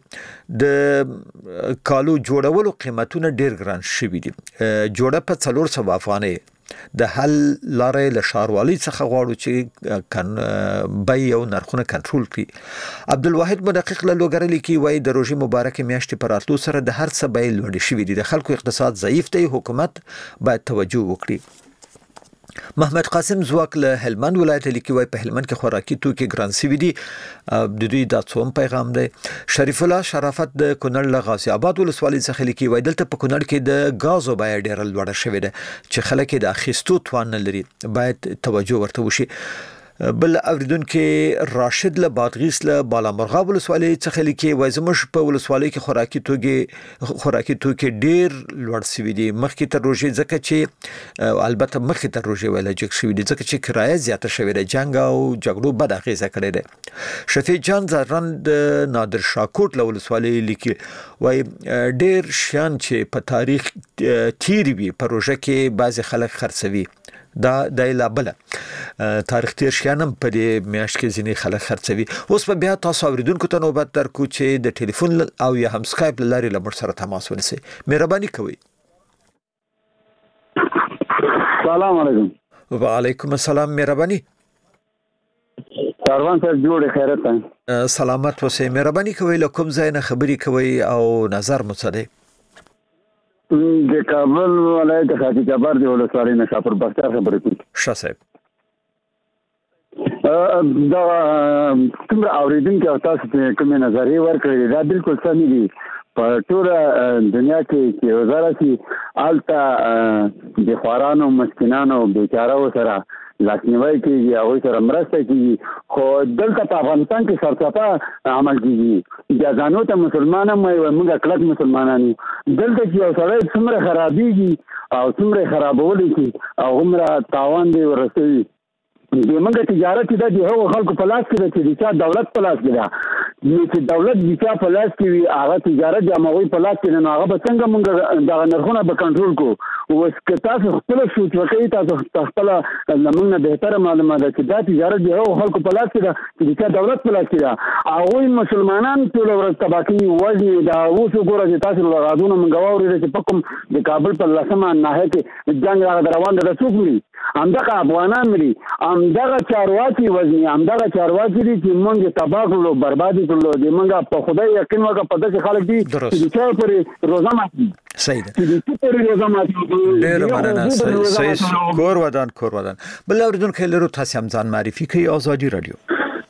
د کالو جوړولو قیمتونه ډیر ګران شوي دي جوړه په څلور سوه افغانۍ د حل لارې له ښاروالۍ څخه غواړو چې کن بای او نرخونه کنټرول کړي. عبدالواحد مدقق له لوګر لیکي وایي د روژې مبارکې میاشتې پر راتلو سره د هر څه بیې لوړې شوي دي، د خلکو اقتصاد ضعیف دی، حکومت باید توجه وکړي. محمد قاسم زواک له هلمند ولایت لیکي وای په هلمند کې خوراکي توکي ګران سوي دي، د دوی دا څوم پیغام دی. شریف الله شرافت د کونړ له غازي آباد ولسوالۍ څخه لیکي وای دلته په کونړ کې د غازو بیه ډیره لوړه شوې ده چې خلک د اخیستو توان نه لري، باید توجه ورته وشي. بل اوریدونکو راشد له بادغیس له بالامرغاب ولسوالۍ څخه لیکي وای زموږ په ولسوالۍ کې خوراکي توکي خوراکي توکي ډیر لوړ سوي دي مخکې تر روژې، ځکه چې البته مخکې تر روژې ویل جګ شوي دي ځکه چې کرایه زیاته شوې ده، جنگ او جګړو بد اغیزه کړې ده. شفیع جان زرن د نادر شاکوټ له ولسوالۍ لیکي وای ډیر شیان چې په تاریخ تیر وي په روژه کې بعضی خلک خرڅوي، دا د لابل تاریخ تیر شیانم په دې میاشت کې ځینې خلک خرڅوي. اوس په بیا تاسو اوریدونکو ته نوبت درکو چې د ټلیفون او یا هم سکایپ لارې له موږ سره تماس ونیسئ. مهرباني کوئ. سلام علیکم. وعلیکم السلام. مهرباني. کاروان صاحب جوړ خیرت. سلامت اوسئ. مهرباني کوئ له کوم ځای نه خبرې کوئ او نظر مو څه دی؟ د کابل ولایت خاطی جبار دی ولسوالۍ نه شاپور بختیار خبرې کوم. ښه صاحب. دا څومره اوریدونکو تاسو ته کومه نظریه ورکړې دا بالکل سم دي. په ټول دنیا کې چې وزاره سي الته د خوارانو مسکینانو بیچارهو سره لاسنیوي کیږي او سره مرسته کیږي، خو دلته په افغانستان کې سرچپه عمل کیږي. جزانو ته مسلمانان مې موږ کلک مسلمانان دلته چې یو سړی څومره خرابېږي او څومره خرابول کی او عمره تاوان دی ورسوي. د موږ تجارت د هغو خلکو په لاس کې دی چې دولت په لاس کې ده، چې دولت د په لاس کې وي هغه تجارت د اموي په لاس کې نه، هغه به څنګه موږ د نرخونه به کنټرول کو. اوس که تاسو خپل سوچ وکړئ تاسو خپل لمن نه بهتره معلومه ده چې دا تجارت د هغو خلکو په لاس کې ده چې دولت په لاس کې ده. هغوی مسلمانان ټول ورځ تباکي وزن دا اوس وګوره چې تاسو له غاډونو موږ واورېدل چې په کوم د کابل په لسمه ناحیه کې جنګ راغلی روان ده، څوک مري؟ همدغه افغانان مري، همدغه چارواکي وزني، همدغه چارواکي دي چې موږ تباه کړو بربادي کړو. د موږ په خدای یقین وکړه په داسې خلک دي چې چا پرې روزه ماتي. صحیح ده. چې پرې روزه ماتي. ډېر مننه. صحیح. کور ودان کور ودان. بل اوریدونکو لرو تاسو هم ځان معرفي کوي. آزادي رادیو.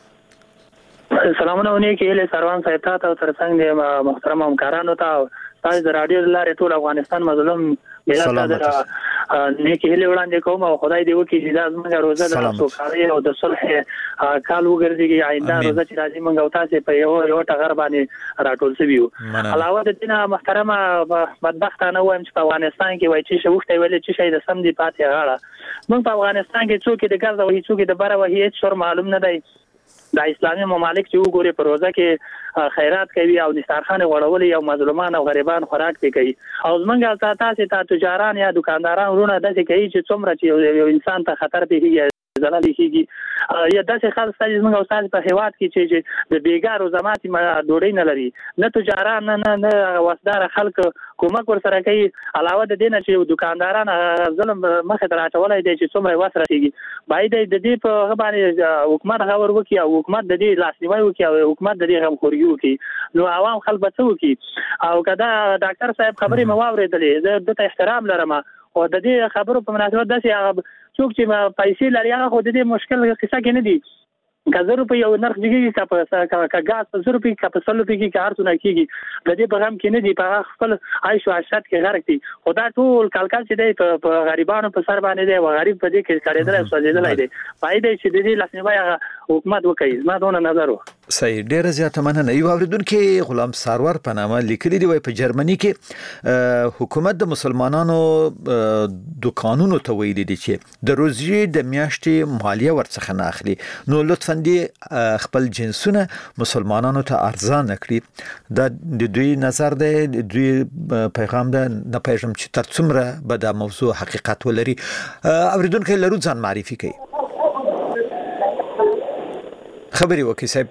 سلامونه ونی کې له سروان صاحب ته او ترڅنګ د محترم همکارانو ته تاسو د رادیو لارې ټول افغانستان مظلوم ملت ته نیکی هیله وړاندې کوم او خدای دې وکړي چې دا زموږ روزه د سوکالۍ او د صلح کال وګرځي. آینده روزه چې راځي موږ او تاسو په یو یو ټغر باندې راټول شو. علاوه د دې نه محترمه بدبختانه وایم چې په افغانستان کې وایي چې وخت ویل چې شي د سم دی پاتې غاړه. موږ په افغانستان کې څوک د ګاز او هیڅوک د بره وهي هیڅ شور معلوم نه دی. د اسلامي ممالک چې وګوري په روزه کې خیرات کوي او نثارخانه غړولې او مظلومان او غریبان خوراک پی کوي او زمونږ تاسو ته تجاران یا دکانداران ورونه داسې کوي چې څومره چې یو انسان ته خطر پیږي زلال کیږي. یا داسې خاص ستاسو موږ استاد په هیواد کې چې د بیګارو زماتي ډوډۍ نه لري، نه تجاران نه نه وسدار خلک کومک ورسره کوي. علاوه د دې نه چې دکانداران ظلم مخه تر اچولای دي چې څومره وسره کیږي. باید د دې په باندې حکومت غوړ وکي او حکومت د دې لاسنیوي وکي او حکومت د دې غمخوري وکي. نو عوام خلک به څه وکي؟ او کدا ډاکټر صاحب خبرې مو واورېدلې، زه د ته احترام لرم او د دې خبرو په مناسبت داسې څوک چې پیسې لري هغه خو د دې مشکل قصه کې نه دي. که زه روپۍ یو نرخ دیږي که په که ګاز په زه روپۍ که په سل روپۍ کې که هر څونه کېږي د دې په غم کې نه دي، په هغه خپل عیش و عشرت کې غرق دي. خو دا ټول کلکل چې دی په غریبانو په سر باندې دی او غریب په دې کې کړېدلی او سوځېدلی دی. باید دی چې د دې لاسنیوی هغه حکومت وکړي. زما دونه نظر و. صحیح. ډېره زیاته مننه. یو اوریدونکي غلام سرور په نامه لیکلي دی، وایي په جرمني کې حکومت د مسلمانانو دوکانونو ته ویلي دي چې د روزې د میاشتې مالیه ورڅخه نه اخلي، نو لطفا دې خپل جنسونه مسلمانانو ته ارزان کړي. دا د دوی نظر دی، د دوی پیغام ده. نه پېژنم چې تر څومره به دا موضوع حقیقت ولري. اوریدونکي لرو ځان معرفي کوي. خبري وکي صاحب.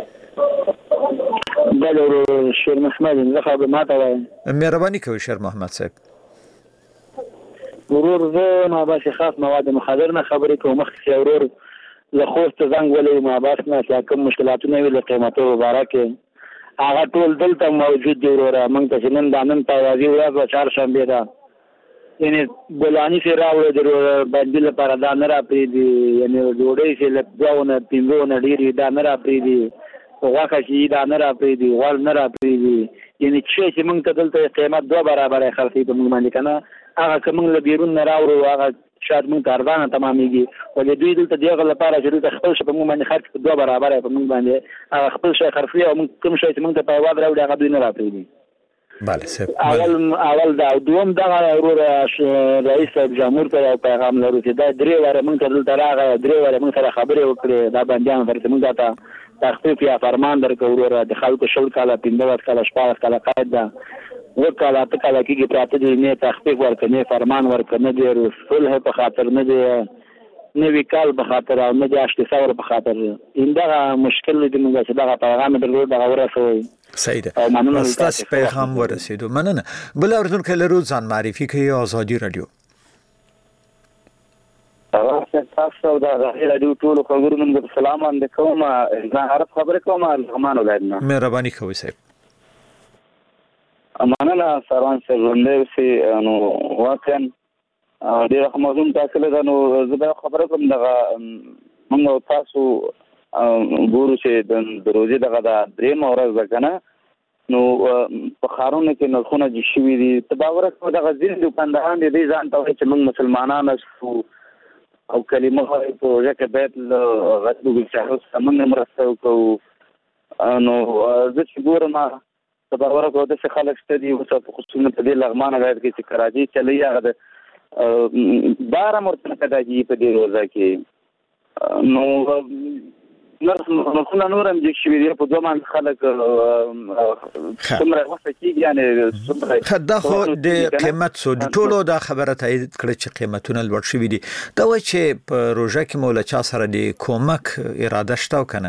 بلور شیر محمد زخه به ماته وای. مهرباني کوي شیر محمد صاحب. ورور زه ما بس خاص مواد مخدر نه خبرې کوم مخکې ورور له خوست زنګ ولې ما بس نه چې کوم مشکلاتونه وي له قیمتو مبارکه هغه ټول دلته موجود دی وروره موږ ته نن د نن توازی ورځ چهارشنبه ده یعنی بولانی سره راوړل د باندې لپاره دا نه را پریدي یعنی جوړې چې له ځاونه پینځونه ډیری دا نه را پریدي واخه چې دا نه را پریدي ول نه را پریدي یعنی چې موږ ته دلته قیمت دوه برابر خرڅې په موږ باندې کنه هغه کوم له بیرون نه راوړو هغه شاید موږ ته ارزانه تمامېږي ولې دوی دلته دغه لپاره چې دلته خپل شي په موږ باندې خرڅ دوه برابر په موږ باندې هغه خپل شي خرڅي او موږ کوم شي چې موږ ته په واد راوړي هغه دوی نه را پریدي بله سب اول اول دا دوم دغه ورور رئیس جمهور ته پیغام لرو چې دا درې واره موږ ته دلته راغی درې واره موږ سره خبرې وکړې دا بندیان ورته موږ ته تخفیف یا فرمان درکو ورور د خلکو شل کاله پنځه کاله شپږ کاله قید ده ورکاله ته کاله کېږي پراته دي نه تخفیف ورکړي فرمان ورکړي نه دی صلح په خاطر نه دی نوی کال په خاطر او نه د اشتي ثور په خاطر انده مشکل دې موږ چې دا پیغام درلود دا ورسوي صحیح ده ستاسو پیغام ورسېدو مننه بل اردوونکو لرو ځان معرفي کوي آزادي رادیو تاسو دا رادیو ټول خبرو نن سلام اند کوم زه عرب خبره کوم رحمان ولادنا مهرباني کوي صاحب امانه سروان سرونده سي نو واقعا ډېر موضوع تاسو له نو زه خبره کوم دغه موږ تاسو ګورو چې د دروځي دغه د درې مورز کنه نو په خارونه کې نرخونه دي شوي دي تباور کو دغه ځین دکانداران دي ځان ته چې موږ مسلمانان اسو او کلمه په ځکه بیت غږ چې موږ مرسته کوو نو زه چې ګورم تباور کو د خلک ستدي او په خصوصا په دې لغمانه غیر کې چې کراچي چلی هغه بار مرتبه کداږي په دې روزه کې نو نو څنګه نورم چې شوی دی په دوه مان خلک څومره وخت کېږي یعنی خدا خو د قیمت سو د ټولو دا خبره تایید کړې چې قیمتونه لوړ شوي دي دا و چې په روزه کې مولا چا سره د کومک اراده شته کنه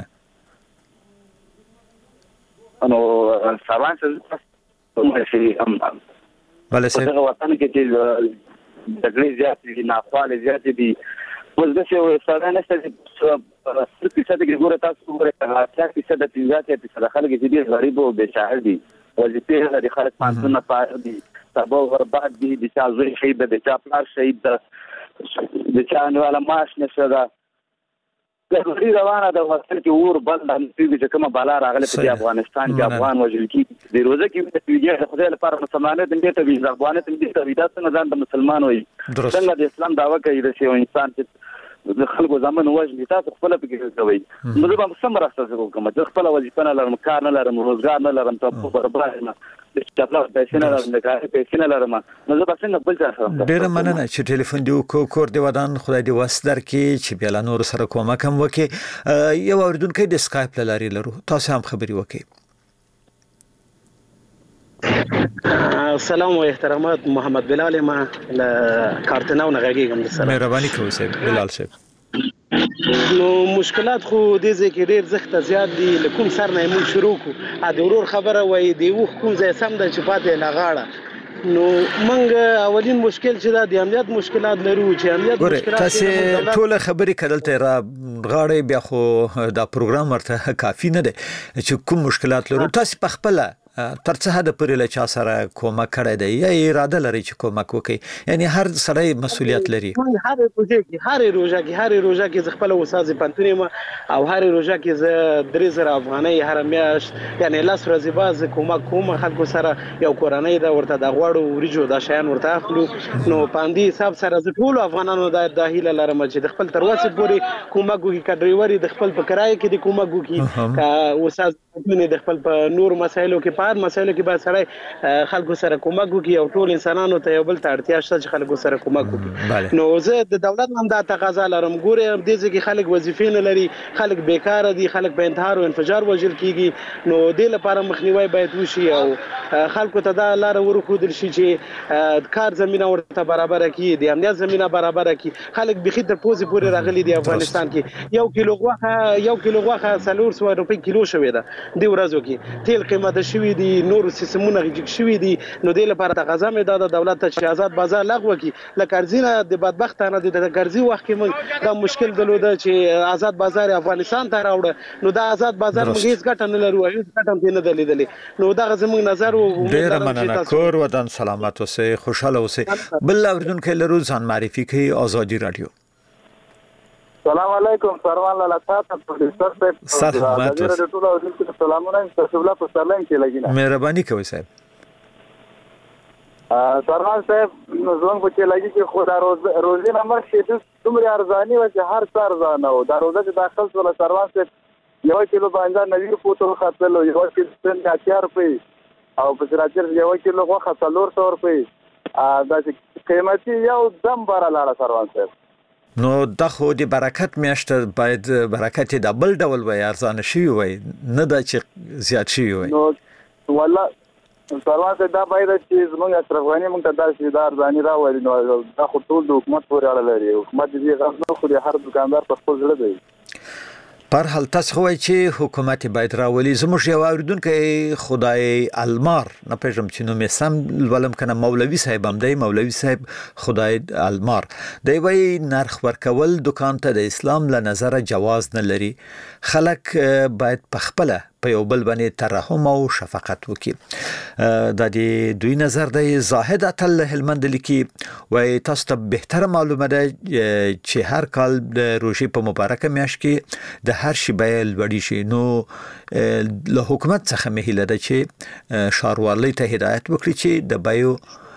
نو سروان څه څه شي ام بل څه په وطن کې چې د ګړي زیات دي ناخواله زیات دي اوس د څه وساده نشته چې څه څه د ګوره تاسو ګوره هغه څه د تیزاتې په سره خلک چې ډیر غریب او بشاهر دي وظیفه لري خلک پانځونه پاره دي سبا غربات دي د چا زوی شهید د چا پلار شهید د چا نواله ماش نشه دا د غری روانه د وطن کې اور بل د چې کومه بالا راغله په افغانستان کې افغان وجل کې د روزه کې د پیږه خدای لپاره مسلمانانو د دې ته وی افغانانو د دې ته وی تاسو نه ځان د مسلمان وي څنګه د اسلام دعوه کوي د یو انسان چې د خلکو زمون وجه تاسو خپل فکر کوي نو زه به سم راستاسو کوم چې خپل وظیفه نه لرم کار نه لرم روزګار نه لرم ته په برابر نه د چپلا پیسې نه لرم د کار پیسې نه لرم نو زه به څنګه بل ځای ډیر مننه چې ټلیفون دی کو کور دی ودان خدای دې وسدر کې چې بیا نور سره کومه کم وکي یو اوردونکو د سکایپ لاري لرو تاسو هم خبري وکي سلام و احترامات محمد بلال ما ل کارتناو نغږیږم د سره مهرباني کوئ صاحب بلال صاحب نو مشکلات خو د ذکر ډیر زخت زیات دي لکم سر نه مون شروع کو ا د ورور خبره وای دی کوم ځای سم د چپاته لغاړه نو منګ اولین مشکل چې د امنیت مشکلات لرو چې امنیت مشکلات تاسو ټول خبرې کړل را غاړې بیا خو دا پروګرام ورته کافی نه دی چې کوم مشکلات لرو تاسو په خپل تر څه حد پورې له چا سره کومک کړی دی یا اراده لري چې کومک وکړي یعنی هر سړی مسؤلیت لري هر روزه کې هر روزه کې هر روزه کې خپل وساز پنتونی ما او هر روزه کې ز درې زره افغانۍ هر میاش یعنی لاس ورځې باز کومک کوم خلکو سره یو کورنۍ دا ورته د غواړو ورجو د شیان ورته اخلو نو پاندي حساب سره ز ټول افغانانو د داخله لرم چې د خپل ترواسه پورې کومک وکړي کډریوري د خپل په کرای کې د کومک وکړي کا وساز پنتونی د خپل په نور مسایلو کې هر مسایلو کې به سره خلکو سره کومک وکړي او ټول انسانانو ته یو بل ته اړتیا شته چې خلکو سره کومک وکړي نو زه د دولت هم دا تقاضا لرم ګوره دې ځکه خلک وظیفې نه لري خلک بیکاره دي خلک په انتحار او انفجار وژل کیږي نو دې لپاره مخنیوي باید وشي او خلکو ته دا لار ورکوډل شي چې کار زمينه ورته برابر کړي د امنیت زمينه برابر کړي خلک بخید د پوزي پورې راغلي دي افغانستان کې یو کیلو غوښه یو کیلو غوښه څلور سوه روپۍ کیلو شوې ده دی ورځو کې تیل قیمته شوی دی نور سیستمونه غږ شوی دی نو د لپاره د غزا مې د دولت ته آزاد بازار لغوه کی لکه ارزینه د بدبختانه د ګرځي وخت کې موږ دا مشکل درلود چې آزاد بازار افغانستان ته راوړ نو دا آزاد بازار موږ هیڅ ګټه نه لرو هیڅ ګټه نه درلیدلې نو دا زموږ نظر او ډیر مننه کور ودان سلامت اوسه خوشاله اوسه بل اوریدونکو لرو ځان معرفي کوي آزادي رادیو السلام علیکم سروان لاله تاسو پروفیسور صاحب سلامات اوسه ټول اوریدونکو سلامونه تاسو بل په سلام کې لګینا مهرباني کوي صاحب سروان صاحب زموږ په کې لګي چې خو دا روز روزي نمبر شې دومره ارزاني و چې هر څار ځانه و دا روزه چې داخل ولا سروان صاحب یو کیلو باندې نوي فوټو خاطر یو کیلو څنګه اتیا روپۍ او په سراچر یو کیلو غوښه څلور سو روپۍ دا چې قیمتي یو دم بار لاړه سروان صاحب نو د خو د برکت میاشته باید برکت د بل ډول وي ارزانه شي وي نه د چې زیات شي وي نو والله سروان صاحب دا باید چې زموږ اشرفغانی موږ ته دا شیدار ځاني راوړي نو دا خو ټول د حکومت پورې اړه لري حکومت دې غوښنه خو هر دکاندار په خپل ځړ دی پر حال تاسو خو چې حکومت باید راولي زموږ یو اوریدونکو خدای المار نه پېژم چې نو مې سم ولم کنه مولوي صاحب هم دی مولوي صاحب خدای المار دی وی نرخ ورکول دکان ته د اسلام له نظر جواز نه لري خلک باید پخپله په یو بل باندې ترحم او شفقت وکړي د دې دوی نظر دی زاهد اتل هلمند لیکي وای تاسو ته بهتره معلومه ده چې هر کال د روژې په مبارکه میاشت کې د هر شی بیه لوړی شي نو له حکومت څخه مې هیله ده چې ښاروالۍ ته هدایت وکړي چې د بیو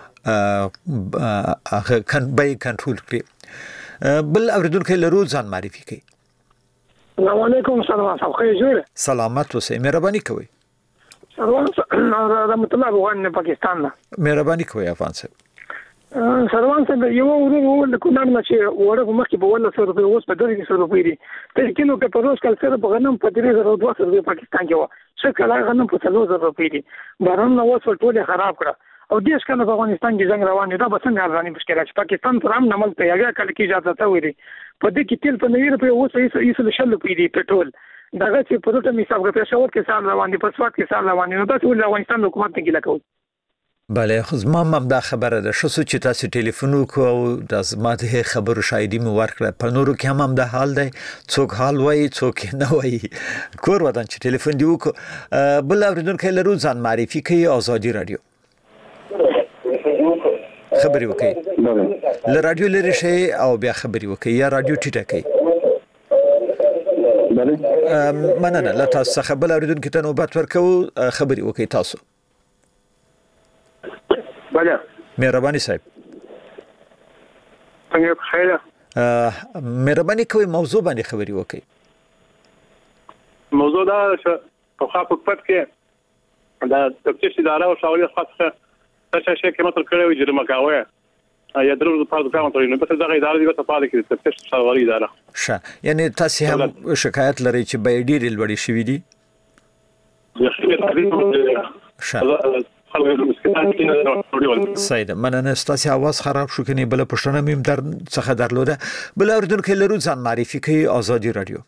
هغه کن بیه کنټرول کړي بل اوریدونکو لرو ځان معرفي کوي السلام علیکم سلام صاحب خیر جوړ سلامت اوسئ مهرباني کوئ سلام رحمت الله افغان پاکستان نه مهرباني کوئ افغان صاحب سلام صاحب یو ورو د کونړ نه چې وړه مخکې په ول سره په اوس په دغه سره روپۍ دي تر کیلو کې په روز کال سره په غنم په درې زره دوه سوه پاکستان کې و څه کله غنم په څلور زره روپۍ دي باران نو اوس ټول خراب کړ او دیش کنه په افغانستان کې څنګه روان دي دا به څنګه ارزاني مشکل چې پاکستان پر هم نمل ته یګه کله کې اجازه ته وری په دې کې تل په نویر په اوس یې یې شل پی دی پټرول دغه چې په ټول حساب کې پېښور کې سال روان دي په سواد کې سال روان دي نو تاسو ول افغانستان حکومت ته ګیله کوي بله خو زما هم دا خبره ده شو چې تاسو ټلیفون وکړو او د زماده خبرو شاهدی مو ورکړه په نورو کې هم هم د حال دی څوک حال وایي څوک نه وایي کور ودان چې ټلیفون دی وکړو بل اوریدونکو لرو ځان معرفي کوي آزادي رادیو خبري وکړي ل رادیو لري شي او بیا خبري وکړي یا رادیو ټیټه کوي بله مننه لا تاسو څخه بل اوریدونکو ته نوبت ورکو خبري وکړي تاسو بله مهرباني صاحب څنګه خیره مهرباني کوي موضوع باندې خبري وکړي موضوع دا په خاطر پټ کې دا تفتیش اداره او شاولي خاصه څه شي کې مطلب کړو چې مکاوي یا درو په تاسو کوم ترې نو په دغه اداره دی په پاده کې تفتیش شاولي اداره ښه یعنی تاسو هم شکایت لري چې به ډیر لوړی شوې دي سید مننه ستاسو आवाज خراب شو کني بل پښتنه مم در څخه درلوده بل اوردونکو لرو ځان معرفي کوي آزادي رادیو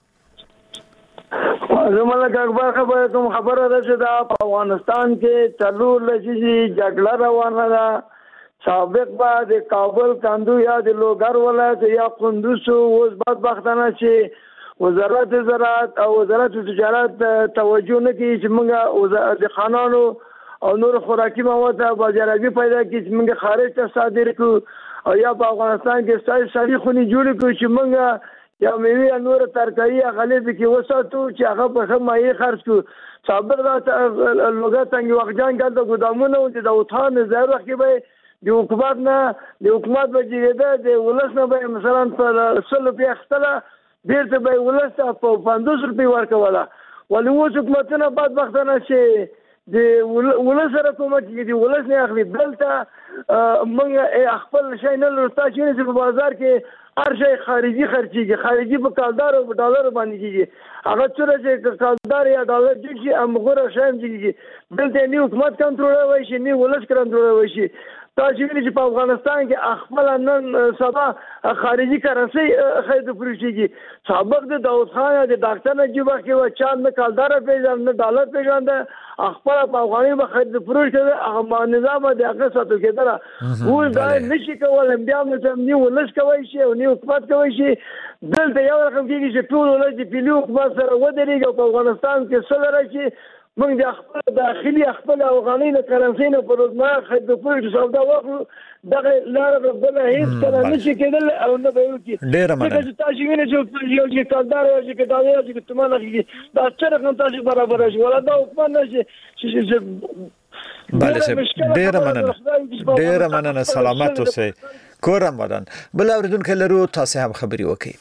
زموږ اکبر خبره کوم خبره ده چې دا په افغانستان کې څلور لږی جګړه روانه ده سابق با د کابل کندو یا د لوګر ولایت یا قندوز اوس بدبختانه چې وزارت زراعت او وزارت تجارت توجه نه کوي چې موږ د خانانو او نور خوراکي مواد بازارګي پیدا کړي چې موږ خارج ته صادر کړو او یا په افغانستان کې ستاسو شری خوني جوړ کړو چې موږ یا میوه نور ترکاری غلیظ کې وساتو چې هغه په سمایي خرج کو صابر دا لوګا څنګه وخت جان د ګدامونو د اوټان زهر وخت به د حکومت نه د حکومت بجیده د ولس نه به مثلا په سل په اختلا بیرته به ولس په پنځوس روپۍ ورکوله ولې اوس حکومتونه بدبختانه شي د ولس سره کومه چې دی ولس نه اخلي دلته موږ خپل شي نه لرو تاسو چې په بازار کې هر شي خارجي خرچيږي خارجي په کالدار او ډالر باندې کیږي هغه چې کالدار یا ډالر چې امغه شایم کیږي دلته نه حکومت کنټرول وای شي نه ولس کنټرول وای شي تاسو ویلي چې په افغانستان کې خپل نن سبا خارجي کرنسي خرید فروشيږي. سابق د داود خان د ډاکټر نجیب کې و چا نه کالدار پیژند نه ډالر پیژند خپل په افغاني به خرید فروش کوي. هغه نظام د هغه ساتو کېدل و دا نشي کولای بیا موږ هم نیو لس کوي شي او نیو حکومت کوي شي. دلته یو رقم کېږي چې ټول ولې په پیلو حکومت سره ودرېږي په افغانستان کې څه لري موږ د خپل داخلي خپل افغاني نه کرنسي نه پر روزمره خرید فروش سودا واخلو. دغه لار بل هیڅ کله نشي کېدل او نه به وي. ډېر مننه. تاسو وینئ چې یو چې کالدار یو چې کډاوي یو چې تمانه کېږي دا څه رقم تاسو برابر شي ولا دا حکومت نشي چې بله صاحب ډېر مننه ډېر مننه سلامت اوسئ کورم ودان. بل اوریدونکو لرو تاسو هم خبري وکړئ.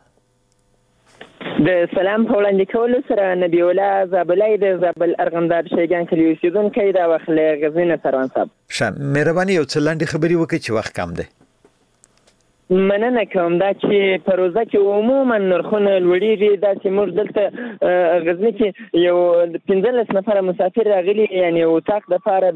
د سلام په وړاندې کولو سره نبی الله زابلای د زابل ارغنداب شیګان کلی اوسیدونکی دا وخت غزنین سروان صاحب شم مهرباني یو څه لاندې خبري وکړئ چې وخت کم دی. مننه کوم دا چې په روزه کې عموما نرخونه لوړېږي. دا چې موږ دلته غزني کې یو پنځلس نفره مسافر راغلي یعنی اتاق دپاره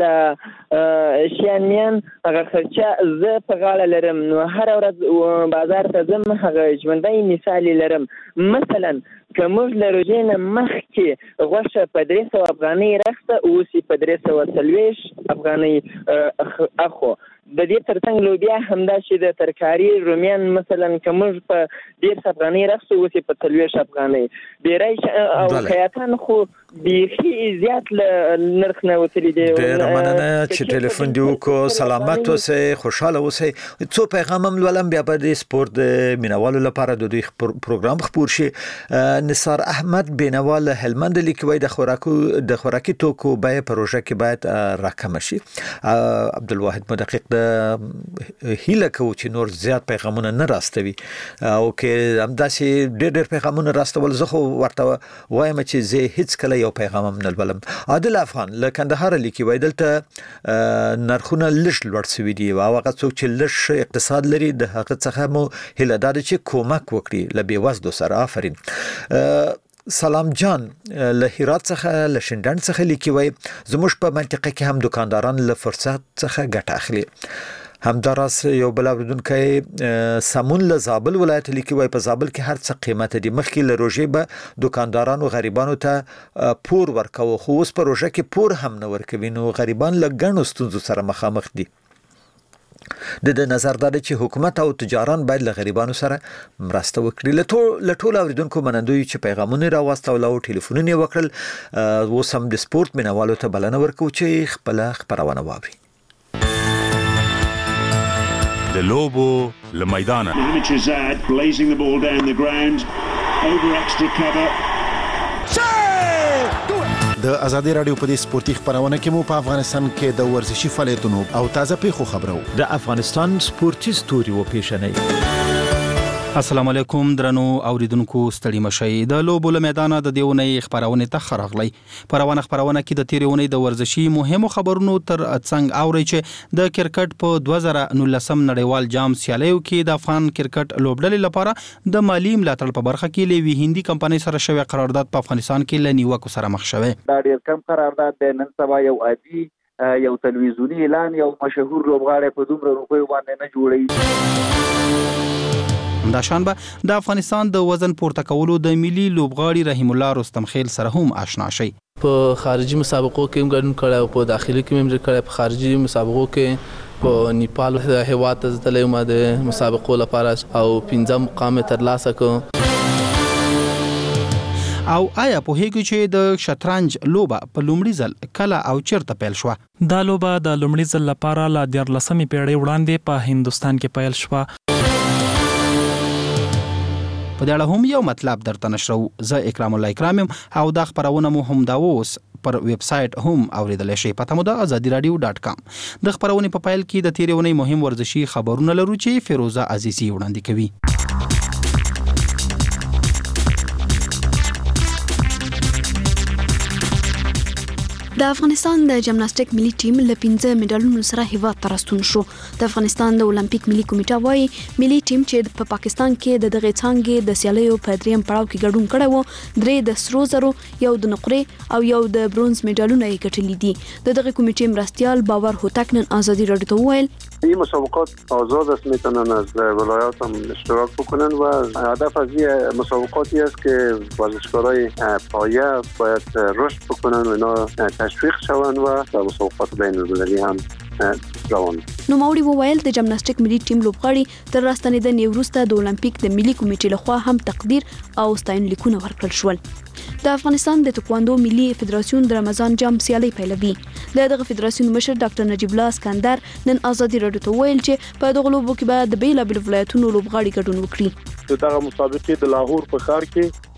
د شیانمیان هغه خرچه زه په غاړه لرم نو هره ورځ بازار ته ځم هغه ژوندی مثال لرم. مثلا که موږ له روژې نه مخکې غوښه په درې سوه افغانۍ رخته اوس یې په درې سوه څلوېښت افغانۍ اخو. د دې ترڅنګ لوبیا همداسې د ترکاري رومیان مثلا که موږ په ډېر افغانۍ رخصو اوس یې په څلوېښت افغانۍ. ډېری او خیاطان خو بیخي زیات له نرخ نه وتلي دي. ډېره مننه چې ټلیفون دې وکړو. سلامت اوسئ خوشحاله اوسئ. څو پیغام هم لولم بیا به د سپورت د مینوالو لپاره د دوی پروګرام خپور شي. نثار احمد بینوال هلمند لیکوي د خوراکو د خوراکي توکو بیه پروژه کې باید راکم شي. عبدالواحد مدقق هیله کوو چې نور زیات پیغامونه نه راستوي او کې همداسې ډېر ډېر پیغامونه راستول. زه خو ورته وایم چې زه هیڅ کله یو پیغام هم نه لولم. عادل افغان له کندهار لیکي وای دلته نرخونه لږ لوړ شوي دي او هغه څوک چې لږ اقتصاد لري د هغه څخه مو هیله ده چې کومک وکړي له بېوزلو سره. آفرین. سلام جان له هرات څخه له شینډنډ څخه لیکي وای زموږ په منطقه کې هم دکانداران له فرصت څخه ګټه اخلي. همداراز یو بل اوریدونکی سمون له زابل ولایت لیکي وای په زابل کې هر څه قیمت دي. مخکې له روژې به دکاندارانو غریبانو ته پور ورکوه خو اوس په روژه کې پور هم نه ورکوي نو غریبان له ګڼو ستونزو سره مخامخ دي. د د نظر دا چې حکومت او تجاران باید له غریبانو سره مرسته وکړي. له ټولو اوریدونکو منندوی چې پیغامونه راوستل او ټلیفونونه وکړل. اوس هم د سپورت مینوالو ته بلنه ورکوو چې خپل خبرونه واوري. د لوبو له میدانه blazing the ball down the ground over extra cover. د ازادي رادیو په دې سپورتي خبرونه کې مو په افغانستان کې د ورزشي فعالیتونو او تازه پیښو خبرو. د افغانستان سپورتي ستوري و پیښنې. السلام علیکم درنو اوریدونکو ستړي مشئ. د لوبو له میدانه د دیونې خبرونه ته خراغلی. پروانه خبرونه کې د تیرونې د ورزشي مهمو خبرونو تر څنګ اوري چې د کرکټ په دوه زره نولسم نړیوال جام سیالیو کې د افغان کرکټ لوبډلې لپاره د مالی ملاتړ په برخه کې لوي هندي کمپنۍ سره شوی قرارداد په افغانستان کې لنیوکو سره مخ شوی. دا ډیر کم قرارداد دی. نن سبا یو عادي یو تلویزیونی اعلان یو مشهور لوبغاړی په دومره روپیو باندې نه جوړي. همداشان به د افغانستان د وزن پورته کولو د ملي لوبغاړي رحیم الله رستم خیل سره هم آشنا شي. په خارجي مسابقو کې هم ګډون کړی او په داخلي کې هم کړی. په خارجي مسابقو کې په نیپال هیواد ته ځتلی وم د مسابقو لپاره او پنځم مقام یې ترلاسه کړ. او آیا په هیګو چې د شطرنج لوبه په لومړي ځل کله او چیرته پیل شو؟ دا لوبه د لومړي ځل لپاره لا دیارلسمې پیړۍ وړاندې په هندستان کې پیل شو. په دې اړه هم یو مطلب درته نشرو. زه اکرام الله اکرام او دا خبرونه مو هم دا اوس پر ویب سټ هم اوریدل شي. پته مو د ازادي رادیو ډاټ کام. د خبرونه په پایل کې د تیرونې مهم ورزشي خبرونه لرو چې فیروزه عزیزی وړاندې کوي. د افغانستان د جمناستیک ملي ټیم له پنځه میډالونو سره هیواد ته راستون شو. د افغانستان د اولمپیک ملي کمیټه وايي ملي ټیم چې په پاکستان کې د دغه څانګې د سیالیو په دریم پړاو کې ګډون کړی و، درې د سرو زرو، یو د نقرې او یو د برونز میډالونه یې ګټلي دي. د دغه کمیټې مرستیال باور هوتک نن آزادی رادیو ته وویل این مسابقات آزاد است، میتونن از ولایات هم اشتراک بکنن و هدف از این مسابقاتی است که ورزشکارای پایه باید رشد بکنن و اینا تشویق شوند و در مسابقات بین المللی هم روان. نو موري وویل د جمناستیک ملي ټیم لوبغاړي تر راستنېدنې وروسته د اولمپیک د ملي کمیټې لخوا هم تقدیر او ستاینلیکونه ورکړل شول. د افغانستان د تکواندو ملي فدراسیون د رمضان جام سیالي پیلوي. د دغه فدراسیون مشر ډاکټر نجیب الله اسکندر نن آزادی رادیو ته ویل چې په دغه لوبو کې به د بیلابل ولایتونو لوبغاړي ګډون وکړي. دغه مسابقې د لاهور په ښار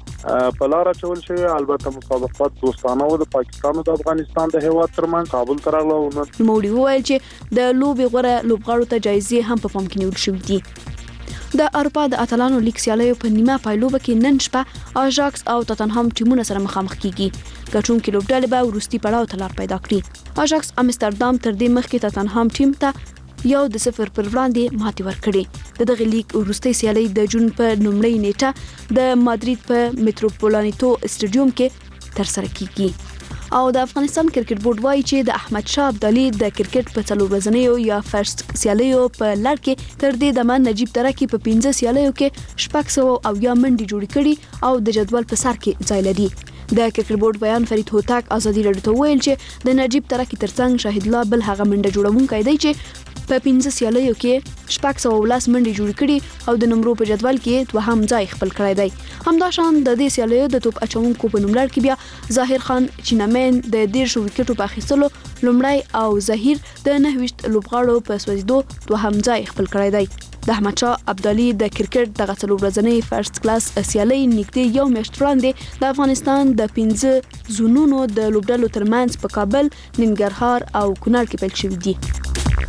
کې په لار چول شوی، البته مسابقات دوستانه و د پاکستان او د افغانستان د هیواد ترمن کابل ته راغله. موري وویل چې د لوبې غوړه لوبغاړو ته جایزې هم په پام کې نیول شوې دي. د اروپا د اتلانو لیګ سیالیو په نیمه پایلوبه کې نن شپه آژاکس او تاتنهام ټیمونه سره مخامخ کیږي. ګټونکي لوبډلې به وروستي پړاو ته لار پیدا کړي. آژاکس امستردام تر دې مخکې تاتنهام ټیم ته یو د صفر پر وړاندې ماتې ورکړې. د دغه لیګ وروستي سیالي د جون په لومړۍ نیټه د مادرید په میټروپولانیتو سټیډیوم کې ترسره کیږي. او د افغانستان کرکټ بورډ وایي چې د احمد شاه ابدالي د کرکټ په څلور ورځنیو یا فرست سیالیو په لړ کې تر دې دمه نجیب ترکی په پنځه سیالیو کې شپږ سوه او یا منډې جوړې کړي او د جدول په سر کې ځای لري. د کرکټ بورډ بیان فرید هوتک آزادی رادیو ته ویل چې د نجیب ترکی ترڅنګ شاهد الله بل هغه منډه جوړونکی دی چې په پنځه سیالیو کې شپږ سوه ولس منډې جوړې کړي او د نمرو په جدول کې دوهم ځای خپل کړی دی. همداشان د دې سیالیو د توپ اچونکو په نوملړ کې بیا ظاهر خان چینامین د دیرشو وکټو په اخیستلو لومړی او ظهیر د نهه ویشت لوبغاړو په سوځېدو دوهم ځای خپل کړی دی. د احمد شاه ابدالي د کرکټ دغه څلور ورځنۍ فرست کلاس سیالۍ نږدې یو میاشت وړاندې د افغانستان د پنځه زونونو د لوبډلو ترمنځ په کابل، ننګرهار او کونړ کې پیل شوي دي.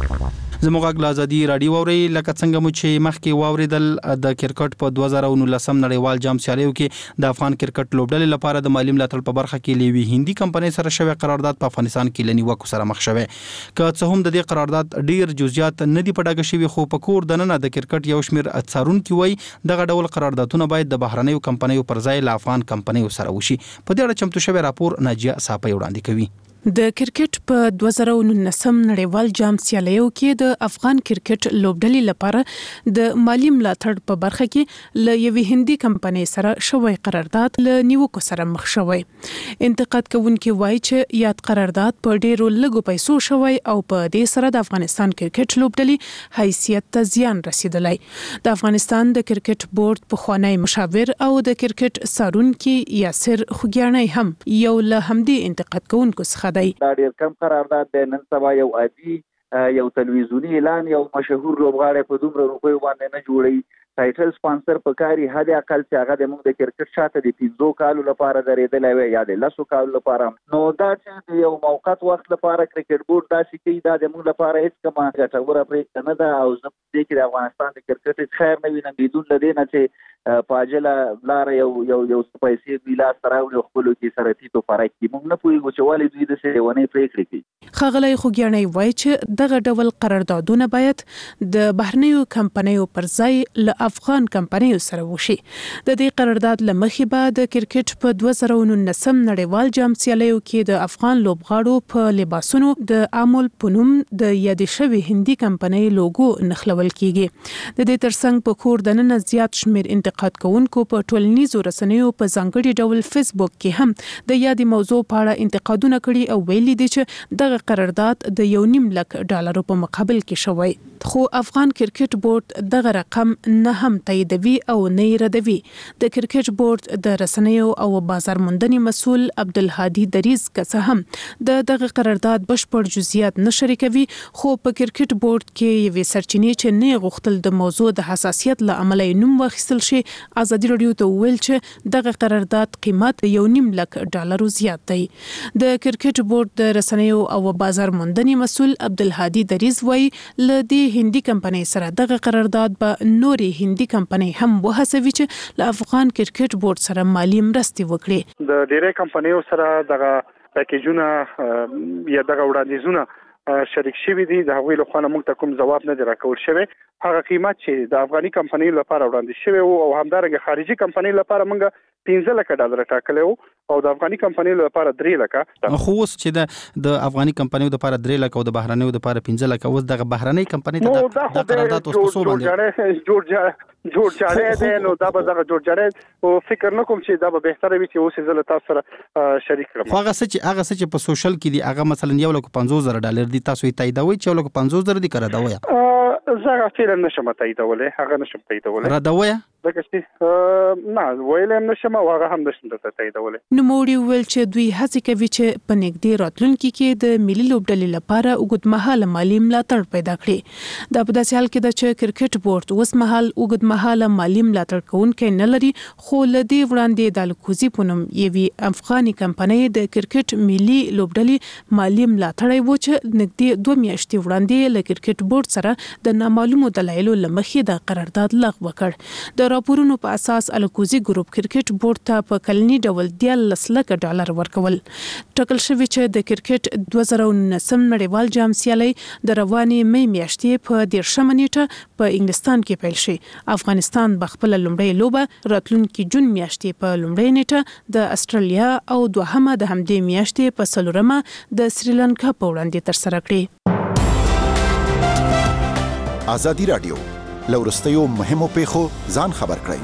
زموږ غږ آزادي رادیو اوري لکه څنګه مو چې مخکې واوریدل د کرکټ په دوه زره نولسم نړیوال جام سیالیو کې د افغان کرکټ لوبډلې لپاره د مالی ملاتړ په برخه کې لیوي هندي کمپنۍ سره شوی قرارداد په افغانستان کې لنیوکو سره مخ شوی. که څه هم د دې قرارداد ډیر جزئیات نه دی پټاګه شوی، خو په کور دننه د کرکټ یو شمیر څارونکي وایي دغه ډول قراردادونه باید د بهرنیو کمپنیو پر ځای له افغان کمپنیو سره وشي. په دې اړه چمتو شوی راپور ناجیه صاحب وړاندې کوي. د کرکټ په دوه زره نولسم نړیوال جام سیالیو کې د افغان کرکټ لوبډلې لپاره د مالی ملاتړ په برخه کې له یوې هندي کمپنۍ سره شوی قرارداد له نیوکو سره مخ شوی. انتقاد کوونکي وایي چې یاد قرارداد په ډیرو لږو پیسو شوی او په دې سره د افغانستان کرکټ لوبډلې حیثیت ته زیان رسیدلی. د افغانستان د کرکټ بورډ پخوانی مشاور او د کرکټ څارونکي یاسر خوګیاڼی هم یو له همدې انتقاد کوونکو څخه دی. دا ډیر کم قرارداد دی. نن سبا یو عادي یو تلویزیونی اعلان یو مشهور لوبغاړی په دومره روپیو باندې نه جوړي. ټایټل سپانسر په کاري هدا اقل چې هغه د موږ د کرکټ شاته د پنځو کالو لپاره درېدلی وي یا د لسو کالو لپاره. نو دا چې د یو موقت وخت لپاره کرکټ بورډ داسې کوي دا د موږ لپاره هیڅ کومه ګټوره پرېکړه نه ده او زه په دې کې د افغانستان د کرکټ خیر نه وینم بدون له دې نه چې په عاجله لاره یو یو یو پیسې دوی لاس ته راوړي او خپلو کې سره تیتو فرق کړي. موږ نه پوهېږو چې ولې دوی داسې لیونۍ پرېکړې کوي. ښاغلی خوګیاڼی وایي چې دغه ډول قراردادونه باید د بهرنیو کمپنیو پر ځای له افغان کمپنیو سره وشي. د دې قرارداد له مخې به د کرکټ په دوه زره نولسم نړیوال جام سیالیو کې د افغان لوبغاړو په لباسونو د امول په نوم د یادې شوې هندي کمپنۍ لوګو نښلول کیږي. د دې ترڅنګ په کور دننه زیات شمیر انتقاد کوونکو په ټولنیزو رسنیو په ځانګړي ډول فیسبوک کې هم د یادې موضوع په اړه انتقادونه کړي او ویلي دي چې دغه قرارداد د یو نیم لک ډالرو په مقابل کې شوی. خو افغان کرکټ بورډ دغه رقم نه هم تاییدوي او نه یې ردوي. د کرکټ بورډ د رسنیو او بازار موندنې مسؤل عبدالهادي دریز که څه هم د دغه قرارداد بشپړ جزئیات نه شریکوي، خو په کرکټ بورډ کې یوې سرچینې چې نه غوښتل د موضوع د حساسیت له امله یې نوم واخیستل شي آزادي رادیو ته وویل چې دغه قرارداد قیمت یو نیم لک ډالرو زیات دی. د کرکټ بورډ د رسنیو او بازار موندنې مسؤل عبدالهادي دریز وایي له دې هندي کمپنۍ سره دغه قرارداد به نورې هندي کمپنۍ هم وهڅوي چې له افغان کرکټ بورډ سره مالي مرستې وکړي. د ډېرې کمپنیو سره دغه پاکیجونه یا دغه وړاندیزونه شریک شوي دي د هغوی له خوا موږ ته کوم ځواب نه دی راکول شوی. هغه قیمت چې د افغاني کمپنۍ لپاره وړاندې شوی او همدارنګه خارجي کمپنۍ لپاره موږ پنځه لکه ډالر ټاکلی وو او د افغاني کمپنۍ لپاره درې لکه. خو اوس چې د د افغاني کمپنۍ لپاره درې لکه او د بهرنیو لپاره پنځه لکه، اوس دغه بهرنۍ کمپنۍ ته د قرارداد اوس په څو باندې جوړ جوړ جاړی دی، نو دا به دغه جوړ جاړی او فکر نه کوم چې دا به بهتره وي چې اوس زه له تاسو سره شریک کړم. خو هغه څه چې هغه څه چې په سوشل کې دي هغه مثلا یو لک پنځوس زره ډالر دي، تاسو یې تاییدوي چې یو لک پنځوس زره دي کړه دا وایي؟ زه هغه فعلا نشم تاییدولی، هغه نشم تاییدولی. را دا وایي دغه چې نه ویل هم نشم او هغه هم نشم درته تاییدولی. نوموړي وویل چې دوی هڅه کوي چې په نږدې راتلونکي کې د ملي لوبډلې لپاره اوږدمهاله مالي ملاتړ پیدا کړي. دا په داسې حال کې ده چې کرکټ بورډ اوس مهال اوږدمهاله مالي ملاتړ کوونکی نه لري، خو له دې وړاندې د الکوزي په نوم یوې افغاني کمپنۍ د کرکټ ملي لوبډلې مالي ملاتړ و چې نږدې دوه میاشتې وړاندې له کرکټ بورډ سره د نامعلومو دلایلو له مخې د قرارداد لغوه کړ. د راپورونو په اساس الکوزي ګروپ کرکټ بورډ ته په کلني ډول دیارلس لکه ډالر ورکول. ټاکل شوی چې د کرکټ دوه زره نولسم نړیوال جام سیالي د روانې مې میاشتې په دیرشمه نیټه په انګلستان کې پیل شي. افغانستان به خپل لومړی لوبه راتلونکي جون میاشتې په لومړۍ نیټه د استرالیا او دوهمه د همدې میاشتې په څلورمه د سریلانکا په وړاندې ترسره کړي. ازادي رادیو لورستیو مهمو پیښو ځان خبر کړئ.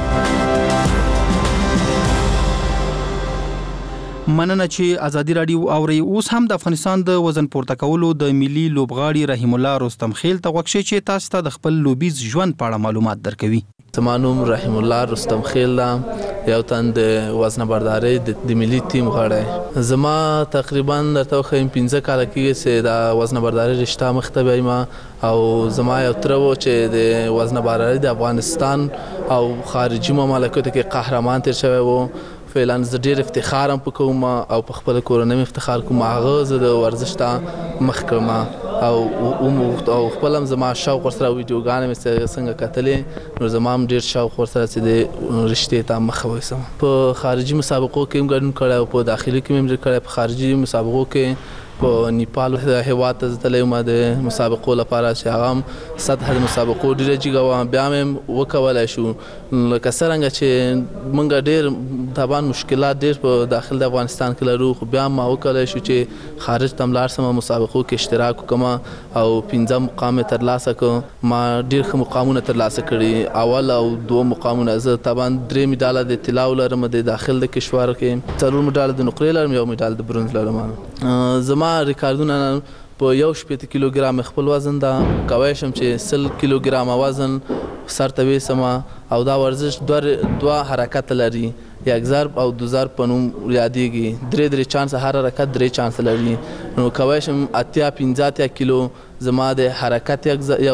مننه چې ازادي رادیو اوري. اوس هم د افغانستان د وزن پورته کولو د ملي لوبغاړي رحیم الله رستم خیل ته وکشي چې تاسو ته د خپل لوبیز ژوند په اړه معلومات درکوي. زمانوم رحیم الله رستم خیل یو تن د وزن برداري د ملي ټیم غړی. زما تقریبا درته خیم پنځه کال کېږي چې د وزن برداري رشته مخته بیایم او زما یو تر و چې د وزن برداري د افغانستان او خارجي مملکتو کې قهرمان تیر شوی وو. فعلا زه ډیر افتخار هم کوم او په خپل کورنۍ افتخار کوم. هغه زه د ورزش ته مخ کوم او او خپل هم زما شوق سره ویډیوګانې مې څنګه کتلې، نو زما هم ډیر شوق سره چې د رشتې ته مخ ووسم. په خارجي مسابقو کې هم ګډون کړی او په داخلي کې هم کړی. په خارجي مسابقو کې په نیپال هیواد ته ځتلی وم د مسابقو لپاره چې هغه هم سطح د مسابقو ډېره جګه وه، بیا مې وکولی شو. لکه څرنګه چې موږ ډېر طبعا مشکلات ډېر په داخل د افغانستان کې لرو، خو بیا ما وکولی شو چې خارج ته هم لاړ شم، مسابقو کې اشتراک وکړم او پنځه مقام یې ترلاسه کړ. ما ډېر ښه مقامونه ترلاسه کړي، اول او دوه مقامونه. زه طبعا درې مډاله د طلاو لرم د داخل د کشور کې، څلور مډاله د نقرې لرم، یو مډال د برونز لرم. زما ریکارډونه په یو شپېته کیلوګرام خپل وزن دا کولی شم چې سل کیلوګرام وزن سر ته ویسم او دا ورزش دوه حرکت لري، یک ضرب او دو ضرب په نوم یادېږي. درې درې چانس هر حرکت درې چانس لري، نو کولی شم اتیا پنځه اتیا کیلو زما د حرکت یو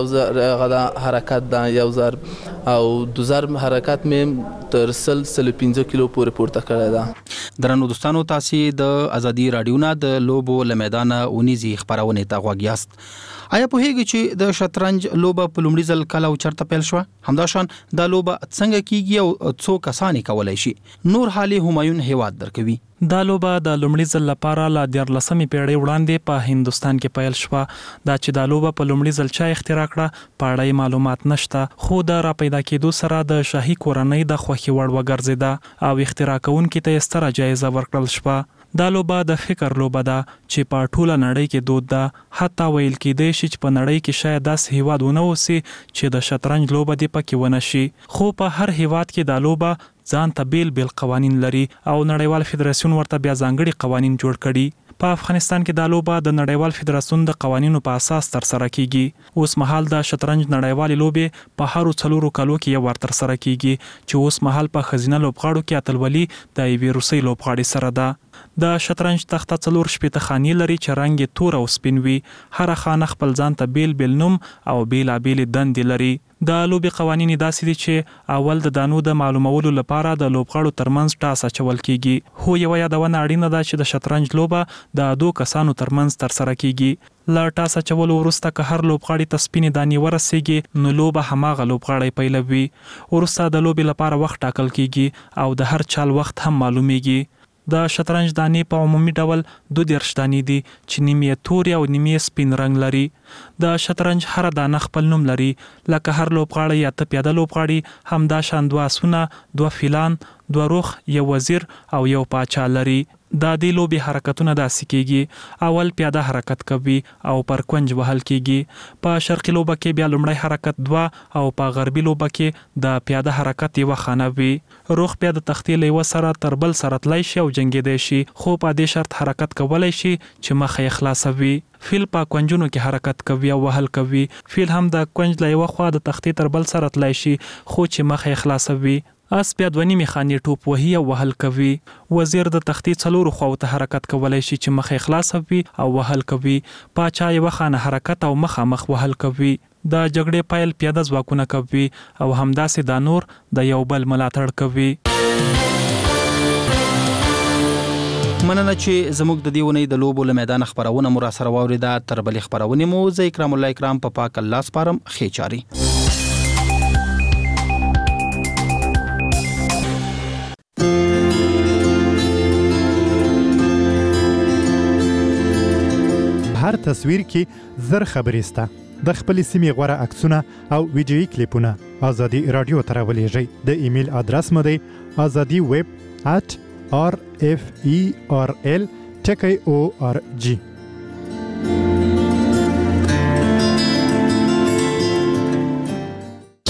حرکت دا یو ضرب او دو ضرب حرکت مې تر سل سل پنځه کیلو پورې پورته کړی ده. درنو دوستانو، تاسو د ازادي رادیو نه د لوبو له میدانه اونیزي خبرونه ته غوږ یاست. آیا پوهیږئ چې د شطرنج لوبه په لومړي ځل کله او چرته پیل شوه؟ همداشان دا لوبه څنګه کیږي او څو کسان کولای شي؟ نور حالي همایون هیواد درکوي. دا لوبه د لومړي ځل لپاره له دیارلسمې پیړۍ وړاندې په هندوستان کې پیل شوه. دا چې دا لوبه په لومړي ځل چا اختراع کړه په اړه معلومات نشته، خو د را پیدا کېدو سره د شاهي کورنۍ د خوښې وړ وګرځېده او اختراع کوونکي ته یې ستره جایزه ورکړل شوه. دا لوبه د فکر لوبه ده چې په ټوله نړۍ کې دود ده. حتی ویل کېدای شي چې په نړۍ کې شاید داسې هیواد ونه اوسي چې د شطرنج لوبه دې پکې ونه شي، خو په هر هیواد کې دا لوبه ځان ته بیل بیل قوانین لري او نړیوال فدراسیون ورته بیا ځانګړي قوانین جوړ کړي. په افغانستان کې دا لوبه د نړیوال فدراسیون د قوانینو په اساس ترسره کیږي. اوس مهال د شطرنج نړیوالې لوبې په هرو څلورو کالو کې یو ور ترسره کیږي چې اوس مهال په ښځینه لوبغاړو کې اتلولي د یوې روسۍ لوبغاړې سره ده. د شطرنج تخته څلور شپېته خانې لري چې رنګ یې تور او سپین وي. هره خانه خپل ځان ته بیل بیل نوم او بیلابیلې دندې لري. د لوبې قوانین داسې دي چې اول د دانو د معلومولو لپاره د لوبغاړو ترمنځ ټاس اچول کیږي، خو یوه یادونه اړینه ده چې د شطرنج لوبه د دوه کسانو ترمنځ ترسره کیږي. له ټاس اچولو وروسته که هر لوبغاړي ته سپینې دانې ورسیږي نو لوبه هماغه لوبغاړی پیلوي. وروسته د لوبې لپاره وخت ټاکل کیږي او د هر چال وخت هم معلومیږي. د شطرنج دانې په عمومي ډول دوه دیرش دانې دي چې نیمه توري او نیمه سپین رنگ لري. د شطرنج هر دانه خپل نوم لري، لکه هر لوبغاړی یا ته پیاده لوبغاړي همدا شان دوه اسونه، دوه فیلان، دوه روخ، یو وزیر او یو پاچا لري. دا د لوبي حرکتونه داسې کیږي: اول پیاده حرکت کوي او پر کونج وهل کیږي. په شرقي لوبه کې بیا لومړی حرکت دوه او په غربي لوبه کې د پیاده حرکت یو خانه وي. روخ بیا د تختې له یو سره تر بل سره تلای شي او جنگیدای شي، خو په دې شرط حرکت کولای شي چې مخ یې خلاصوي. فیل په کونجونو کې حرکت کوي او وهل کوي. فیل هم د کونج له یو خوا د تختې تر بل سره تلای شي، خو چې مخ یې خلاصوي. اس بیا دوه نیمه خانې ټوپ وهي او وهل کوي. وزیر د تختې څلورو خواو ته حرکت کولای شي چې مخ یې خلاصوي او وهل کوي. پاچا یو خانه حرکت او مخامخ وهل کوي. د جګړې پایل پیاده ځواکونه کوي او همداسې دا نور د یو بل ملاتړ کوي. مننه چې زموږ د دیونې د لوبو له میدان خبرونه مو را سره واوریده. تر بلې خبرونه مو زه اکرام الله اکرام په پاک الله سپارم. خېچاري. هر تصویر کې زر خبرې سته. د خپل سیمې غوړه عکسونه او ویډیويي کلیپونه ازادي رادیو ته راولېږئ. د ایمیل ادرس مو دی azadi web at r f e r l t k o r g.